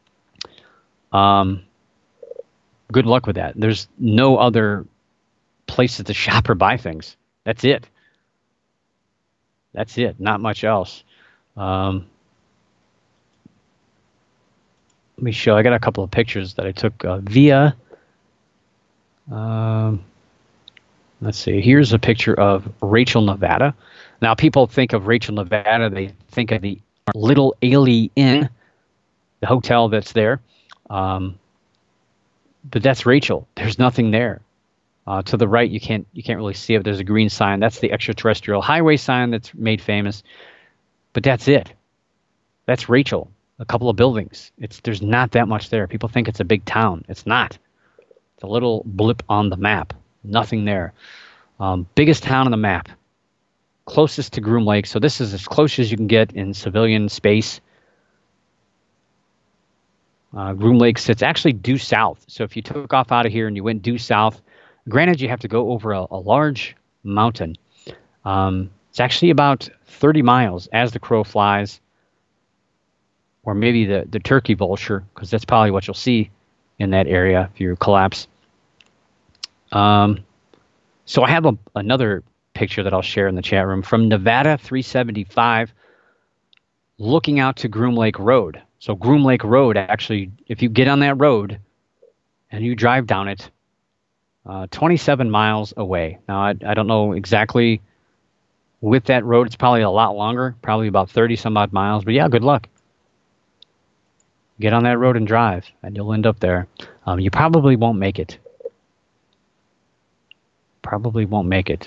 Good luck with that. There's no other places to shop or buy things. That's it. That's it. Not much else. Let me show. I got a couple of pictures that I took via. Let's see. Here's a picture of Rachel, Nevada. Now, people think of Rachel, Nevada. They think of the Little Ailey Inn, the hotel that's there. But that's Rachel. There's nothing there. To the right, you can't really see it. There's a green sign. That's the Extraterrestrial Highway sign that's made famous. but that's it. That's Rachel. A couple of buildings. There's not that much there. People think it's a big town. It's not. It's a little blip on the map. Nothing there. Biggest town on the map. Closest to Groom Lake. So this is as close as you can get in civilian space. Groom Lake sits actually due south. So if you took off out of here and you went due south, granted you have to go over a large mountain. It's actually about 30 miles as the crow flies, or maybe the turkey vulture, because that's probably what you'll see in that area if you collapse. So I have another picture that I'll share in the chat room from Nevada 375 looking out to Groom Lake Road. So Groom Lake Road, actually, if you get on that road and you drive down it, 27 miles away. Now, I don't know exactly with that road. It's probably a lot longer, probably about 30 some odd miles. But yeah, good luck. Get on that road and drive, and you'll end up there. You probably won't make it. Probably won't make it.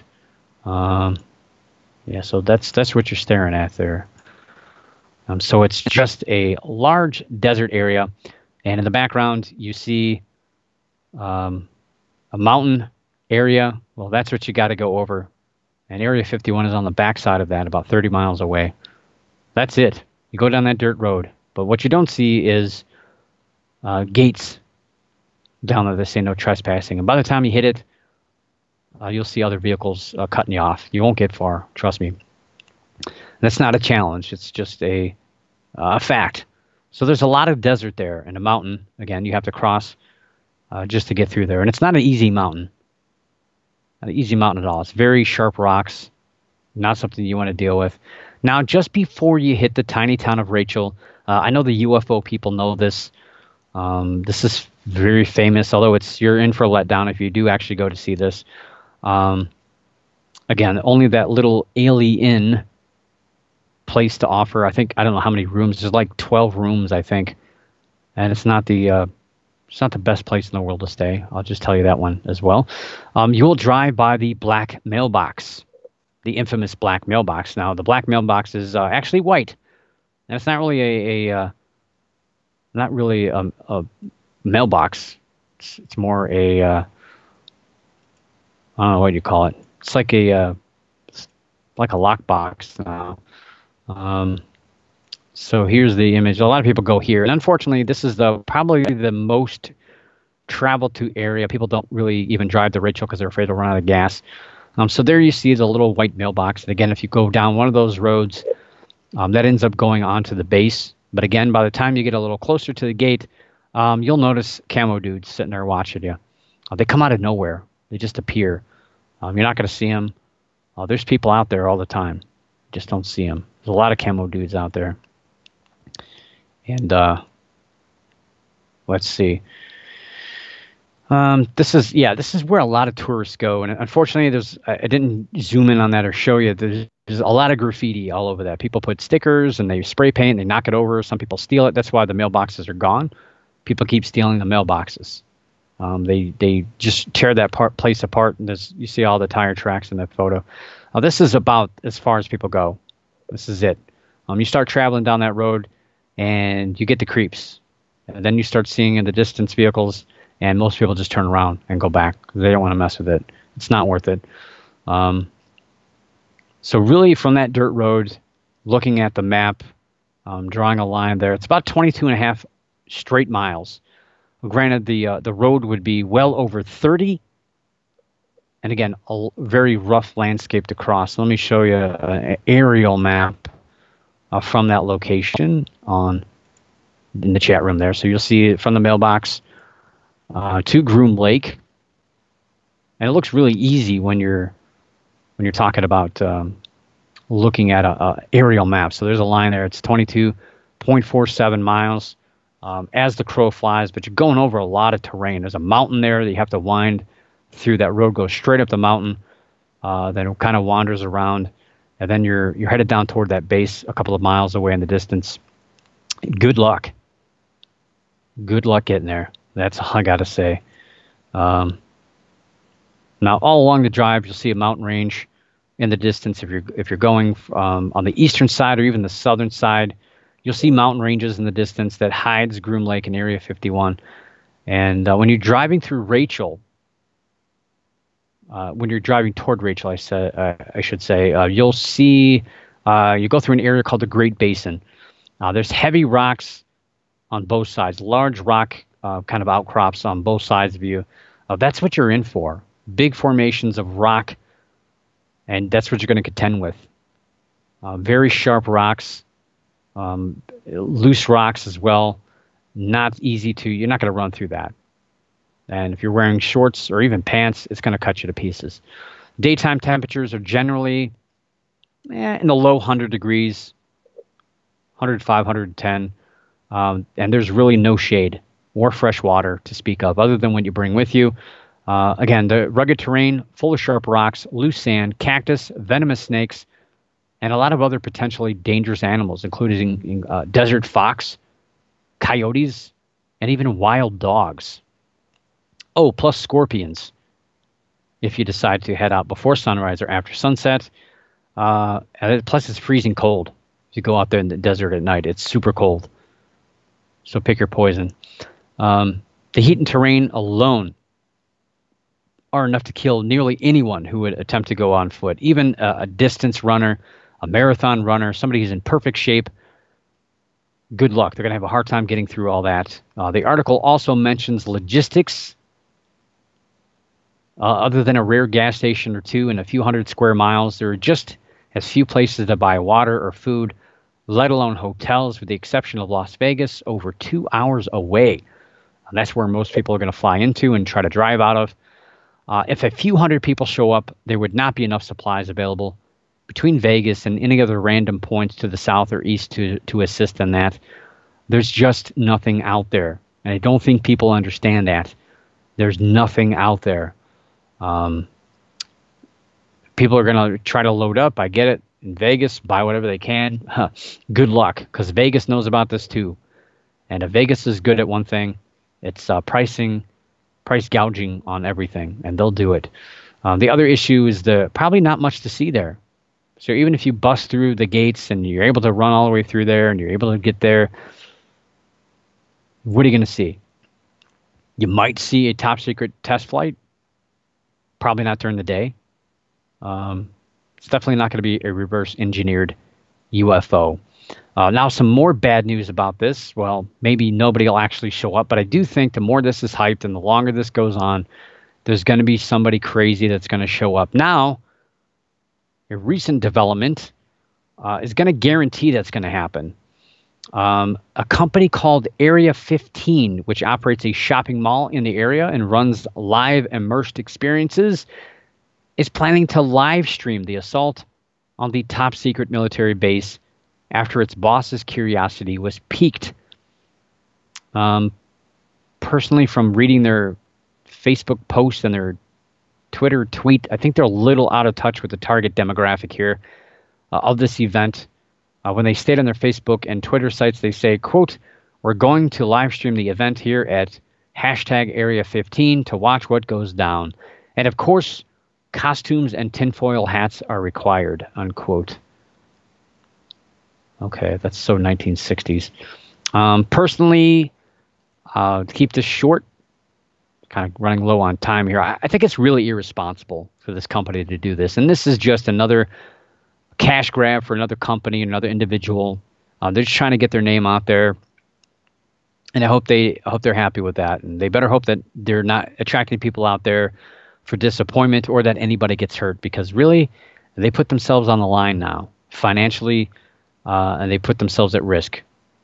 Yeah, so that's what you're staring at there. So it's just a large desert area, and in the background you see a mountain area. Well, that's what you got to go over. And Area 51 is on the backside of that, about 30 miles away. That's it. You go down that dirt road. But what you don't see is gates down there that say no trespassing. And by the time you hit it, you'll see other vehicles cutting you off. You won't get far, trust me. That's not a challenge. It's just a fact. So there's a lot of desert there and a mountain. Again, you have to cross just to get through there. And it's not an easy mountain. Not an easy mountain at all. It's very sharp rocks. Not something you want to deal with. Now, just before you hit the tiny town of Rachel, I know the UFO people know this. This is very famous, although you're in for a letdown if you do actually go to see this. Again, only that little alien place to offer. I don't know how many rooms. There's like 12 rooms, I think. And it's not the best place in the world to stay. I'll just tell you that one as well. You will drive by the black mailbox, the infamous black mailbox. Now, the black mailbox is actually white. And it's not really a mailbox. It's more a I don't know what you call it. It's like a lockbox now. So here's the image. A lot of people go here, and unfortunately, this is probably the most traveled to area. People don't really even drive to Rachel because they're afraid they'll run out of gas. So there you see the little white mailbox. And again, if you go down one of those roads, that ends up going onto the base. But again, by the time you get a little closer to the gate, you'll notice camo dudes sitting there watching you. They come out of nowhere. They just appear. You're not going to see them. There's people out there all the time. You just don't see them. There's a lot of camo dudes out there. And let's see. This is where a lot of tourists go. And unfortunately, I didn't zoom in on that or show you. There's a lot of graffiti all over that. People put stickers and they spray paint, they knock it over. Some people steal it. That's why the mailboxes are gone. People keep stealing the mailboxes. They just tear that place apart, and you see all the tire tracks in that photo. This is about as far as people go. This is it. You start traveling down that road, and you get the creeps. And then you start seeing in the distance vehicles, and most people just turn around and go back. They don't want to mess with it. It's not worth it. So really, from that dirt road, looking at the map, drawing a line there, it's about 22 and a half straight miles. Granted, the road would be well over 30. And again, a very rough landscape to cross. Let me show you an aerial map from that location in the chat room there. So you'll see it from the mailbox to Groom Lake. And it looks really easy when you're talking about looking at a aerial map. So there's a line there. It's 22.47 miles as the crow flies, but you're going over a lot of terrain. There's a mountain there that you have to wind through. That road goes straight up the mountain, then it kind of wanders around, and then you're headed down toward that base a couple of miles away in the distance. Good luck. Good luck getting there. That's all I got to say. Now, all along the drive, you'll see a mountain range. in the distance. If you're going on the eastern side or even the southern side, you'll see mountain ranges in the distance that hides Groom Lake in Area 51. And when you're driving through Rachel, when you're driving toward Rachel, I should say, you'll see you go through an area called the Great Basin. There's heavy rocks on both sides, large rock kind of outcrops on both sides of you. That's what you're in for. Big formations of rock, and that's what you're going to contend with. Very sharp rocks, loose rocks as well. Not easy to, you're not going to run through that. And if you're wearing shorts or even pants, it's going to cut you to pieces. Daytime temperatures are generally in the low 100 degrees, 105, 110. And there's really no shade or fresh water to speak of other than what you bring with you. Again, the rugged terrain, full of sharp rocks, loose sand, cactus, venomous snakes, and a lot of other potentially dangerous animals, including desert fox, coyotes, and even wild dogs. Oh, plus scorpions, if you decide to head out before sunrise or after sunset. Plus, it's freezing cold. If you go out there in the desert at night, it's super cold. So pick your poison. The heat and terrain alone are enough to kill nearly anyone who would attempt to go on foot, even a distance runner, a marathon runner, somebody who's in perfect shape. Good luck. They're going to have a hard time getting through all that. The article also mentions logistics. Other than a rare gas station or two and a few hundred square miles, there are just as few places to buy water or food, let alone hotels, with the exception of Las Vegas, over 2 hours away. And that's where most people are going to fly into and try to drive out of. If a few hundred people show up, there would not be enough supplies available between Vegas and any other random points to the south or east to assist in that. There's just nothing out there. And I don't think people understand that. There's nothing out there. People are going to try to load up. I get it. In Vegas, buy whatever they can. Good luck, because Vegas knows about this too. And if Vegas is good at one thing, it's price gouging on everything, and they'll do it. The other issue is probably not much to see there. So even if you bust through the gates and you're able to run all the way through there and you're able to get there, what are you going to see? You might see a top secret test flight. Probably not during the day. It's definitely not going to be a reverse engineered UFO. Now, some more bad news about this. Well, maybe nobody will actually show up, but I do think the more this is hyped and the longer this goes on, there's going to be somebody crazy that's going to show up. Now, a recent development is going to guarantee that's going to happen. A company called Area 15, which operates a shopping mall in the area and runs live immersed experiences, is planning to live stream the assault on the top secret military base after its boss's curiosity was piqued. Personally, from reading their Facebook posts and their Twitter tweet, I think they're a little out of touch with the target demographic here of this event. When they state on their Facebook and Twitter sites, they say, quote, "We're going to live stream the event here at #Area 15 to watch what goes down. And of course, costumes and tinfoil hats are required," unquote. Okay, that's so 1960s. Personally, to keep this short, kind of running low on time here, I think it's really irresponsible for this company to do this. And this is just another cash grab for another company, another individual. They're just trying to get their name out there, and I hope they're happy with that. And they better hope that they're not attracting people out there for disappointment or that anybody gets hurt, because really, they put themselves on the line now financially, and they put themselves at risk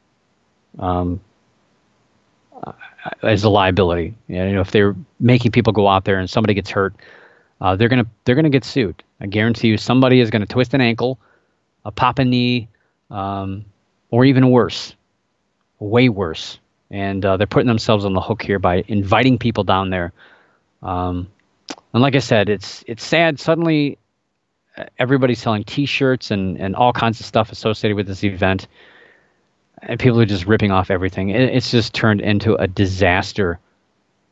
as a liability. You know, if they're making people go out there and somebody gets hurt, they're gonna get sued. I guarantee you, somebody is going to twist an ankle, pop a knee, or even worse, way worse. And they're putting themselves on the hook here by inviting people down there. And like I said, it's sad. Suddenly, everybody's selling T-shirts and all kinds of stuff associated with this event, and people are just ripping off everything. It's just turned into a disaster,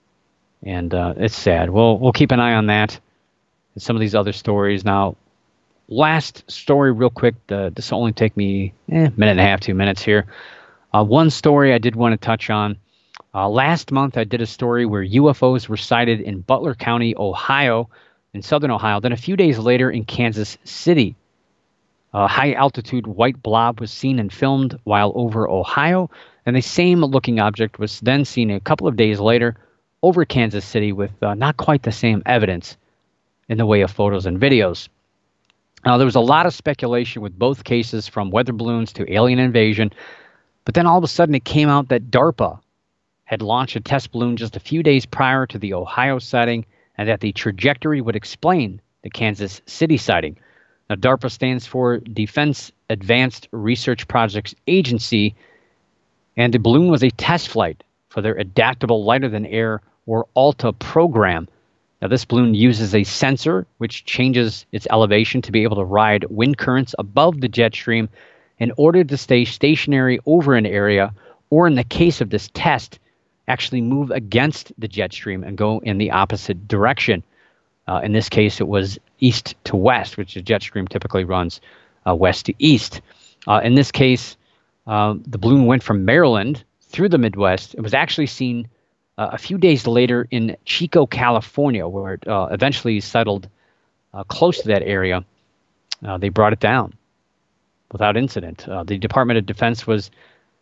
and it's sad. We'll keep an eye on that and some of these other stories. Now, last story, real quick. This will only take me a minute and a half, 2 minutes here. One story I did want to touch on. Last month, I did a story where UFOs were sighted in Butler County, Ohio, in southern Ohio. Then a few days later in Kansas City, a high-altitude white blob was seen and filmed while over Ohio. And the same looking object was then seen a couple of days later over Kansas City with not quite the same evidence in the way of photos and videos. There was a lot of speculation with both cases, from weather balloons to alien invasion. But then all of a sudden it came out that DARPA had launched a test balloon just a few days prior to the Ohio sighting, and that the trajectory would explain the Kansas City sighting. Now, DARPA stands for Defense Advanced Research Projects Agency, and the balloon was a test flight for their Adaptable Lighter-Than-Air, or ALTA program. Now, this balloon uses a sensor which changes its elevation to be able to ride wind currents above the jet stream in order to stay stationary over an area, or in the case of this test, actually move against the jet stream and go in the opposite direction. In this case, it was east to west, which the jet stream typically runs west to east. In this case, the balloon went from Maryland through the Midwest. It was actually seen a few days later in Chico, California, where it eventually settled close to that area. They brought it down without incident. The Department of Defense was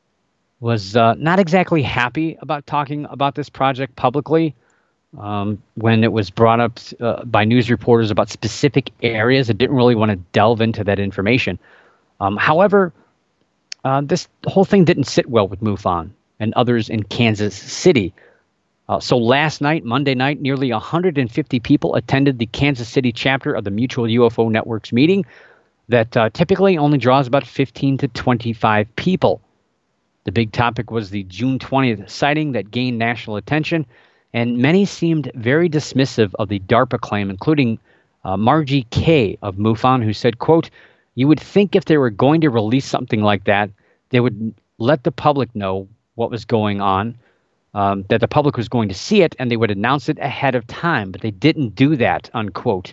not exactly happy about talking about this project publicly. When it was brought up by news reporters about specific areas, it didn't really want to delve into that information. However, this whole thing didn't sit well with MUFON and others in Kansas City. So last night, Monday night, nearly 150 people attended the Kansas City chapter of the Mutual UFO Network's meeting that typically only draws about 15 to 25 people. The big topic was the June 20th sighting that gained national attention, and many seemed very dismissive of the DARPA claim, including Margie Kay of MUFON, who said, quote, "You would think if they were going to release something like that, they would let the public know what was going on, that the public was going to see it, and they would announce it ahead of time, but they didn't do that," unquote.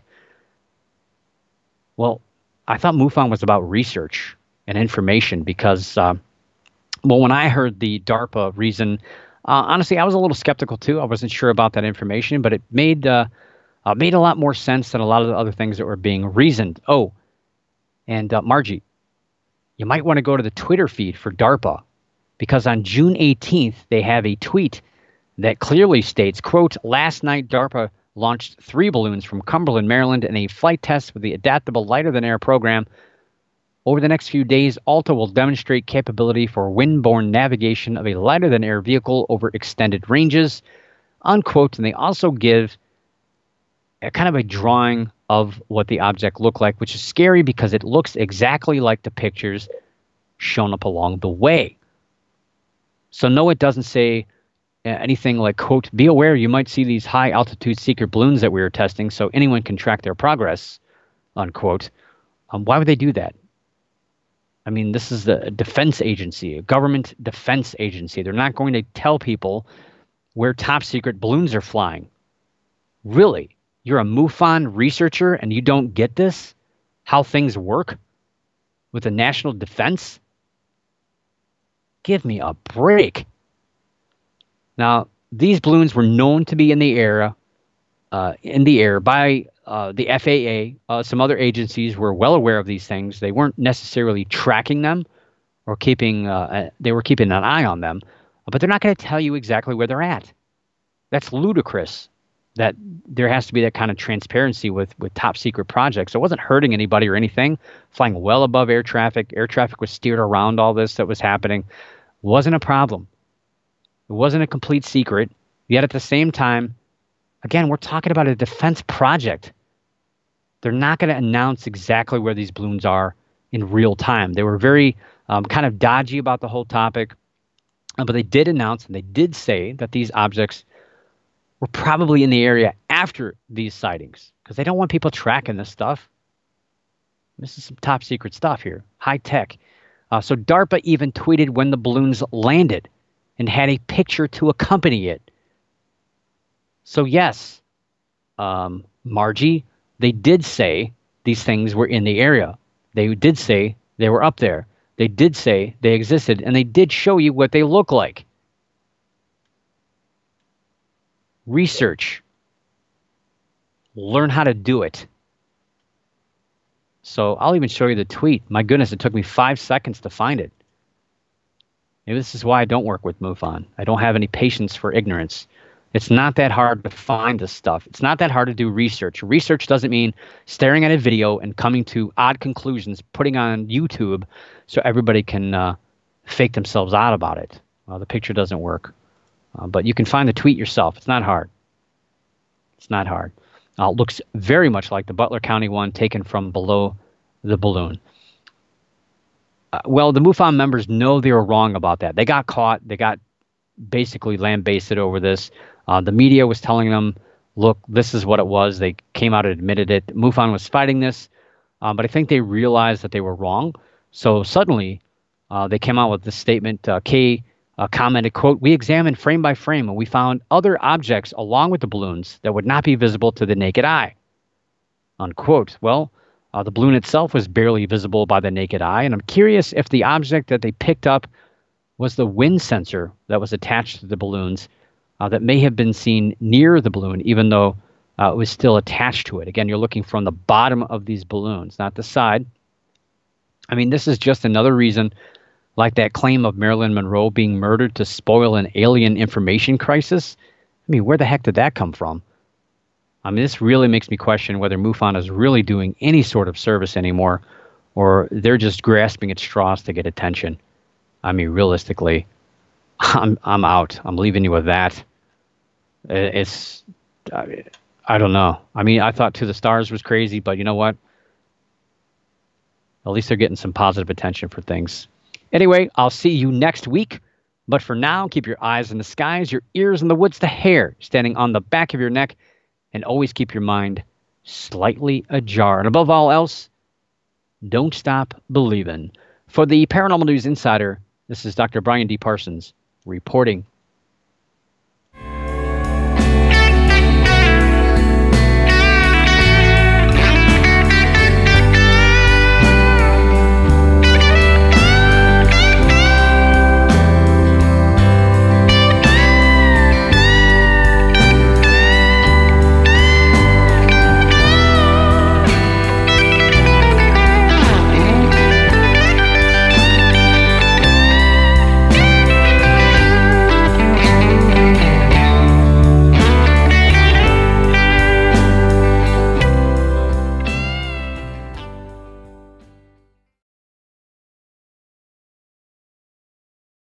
Well, I thought MUFON was about research and information because, when I heard the DARPA reason, honestly, I was a little skeptical too. I wasn't sure about that information, but it made a lot more sense than a lot of the other things that were being reasoned. Oh, and Margie, you might want to go to the Twitter feed for DARPA, because on June 18th, they have a tweet that clearly states, quote, "Last night, DARPA launched 3 balloons from Cumberland, Maryland in a flight test with the Adaptable Lighter-Than-Air program. Over the next few days, ALTA will demonstrate capability for wind-borne navigation of a lighter-than-air vehicle over extended ranges," unquote. And they also give a kind of a drawing of what the object looked like, which is scary because it looks exactly like the pictures shown up along the way. So no, it doesn't say anything like, quote, "Be aware you might see these high-altitude secret balloons that we were testing so anyone can track their progress," unquote. Why would they do that? I mean, this is the defense agency, a government defense agency. They're not going to tell people where top secret balloons are flying. Really? You're a MUFON researcher and you don't get this? How things work with the national defense? Give me a break. Now, these balloons were known to be in the air by the FAA. Some other agencies were well aware of these things. They weren't necessarily tracking them or they were keeping an eye on them, but they're not going to tell you exactly where they're at. That's ludicrous that there has to be that kind of transparency with top secret projects. It wasn't hurting anybody or anything, flying well above air traffic. Air traffic was steered around all this that was happening. It wasn't a problem. It wasn't a complete secret. Yet at the same time, again, we're talking about a defense project. They're not going to announce exactly where these balloons are in real time. They were very kind of dodgy about the whole topic, but they did announce and they did say that these objects were probably in the area after these sightings because they don't want people tracking this stuff. This is some top secret stuff here, high tech. So DARPA even tweeted when the balloons landed and had a picture to accompany it. So yes, Margie, they did say these things were in the area. They did say they were up there. They did say they existed, and they did show you what they look like. Research. Learn how to do it. So I'll even show you the tweet. My goodness, it took me 5 seconds to find it. Maybe this is why I don't work with MUFON. I don't have any patience for ignorance. It's not that hard to find this stuff. It's not that hard to do research. Research doesn't mean staring at a video and coming to odd conclusions, putting on YouTube so everybody can fake themselves out about it. Well, the picture doesn't work. But you can find the tweet yourself. It's not hard. It's not hard. It looks very much like the Butler County one taken from below the balloon. Well, the MUFON members know they were wrong about that. They got caught. They got basically lambasted over this. The media was telling them, look, this is what it was. They came out and admitted it. MUFON was fighting this, but I think they realized that they were wrong. So suddenly, they came out with this statement. Kay commented, quote, "We examined frame by frame and we found other objects along with the balloons that would not be visible to the naked eye," unquote. Well, the balloon itself was barely visible by the naked eye, and I'm curious if the object that they picked up was the wind sensor that was attached to the balloons that may have been seen near the balloon, even though it was still attached to it. Again, you're looking from the bottom of these balloons, not the side. I mean, this is just another reason, like that claim of Marilyn Monroe being murdered to spoil an alien information crisis. I mean, where the heck did that come from? I mean, this really makes me question whether MUFON is really doing any sort of service anymore, or they're just grasping at straws to get attention. I mean, realistically, I'm out. I'm leaving you with that. I don't know. I mean, I thought To the Stars was crazy, but you know what? At least they're getting some positive attention for things. Anyway, I'll see you next week. But for now, keep your eyes in the skies, your ears in the woods, the hair standing on the back of your neck, and always keep your mind slightly ajar. And above all else, don't stop believing. For the Paranormal News Insider, this is Dr. Brian D. Parsons reporting.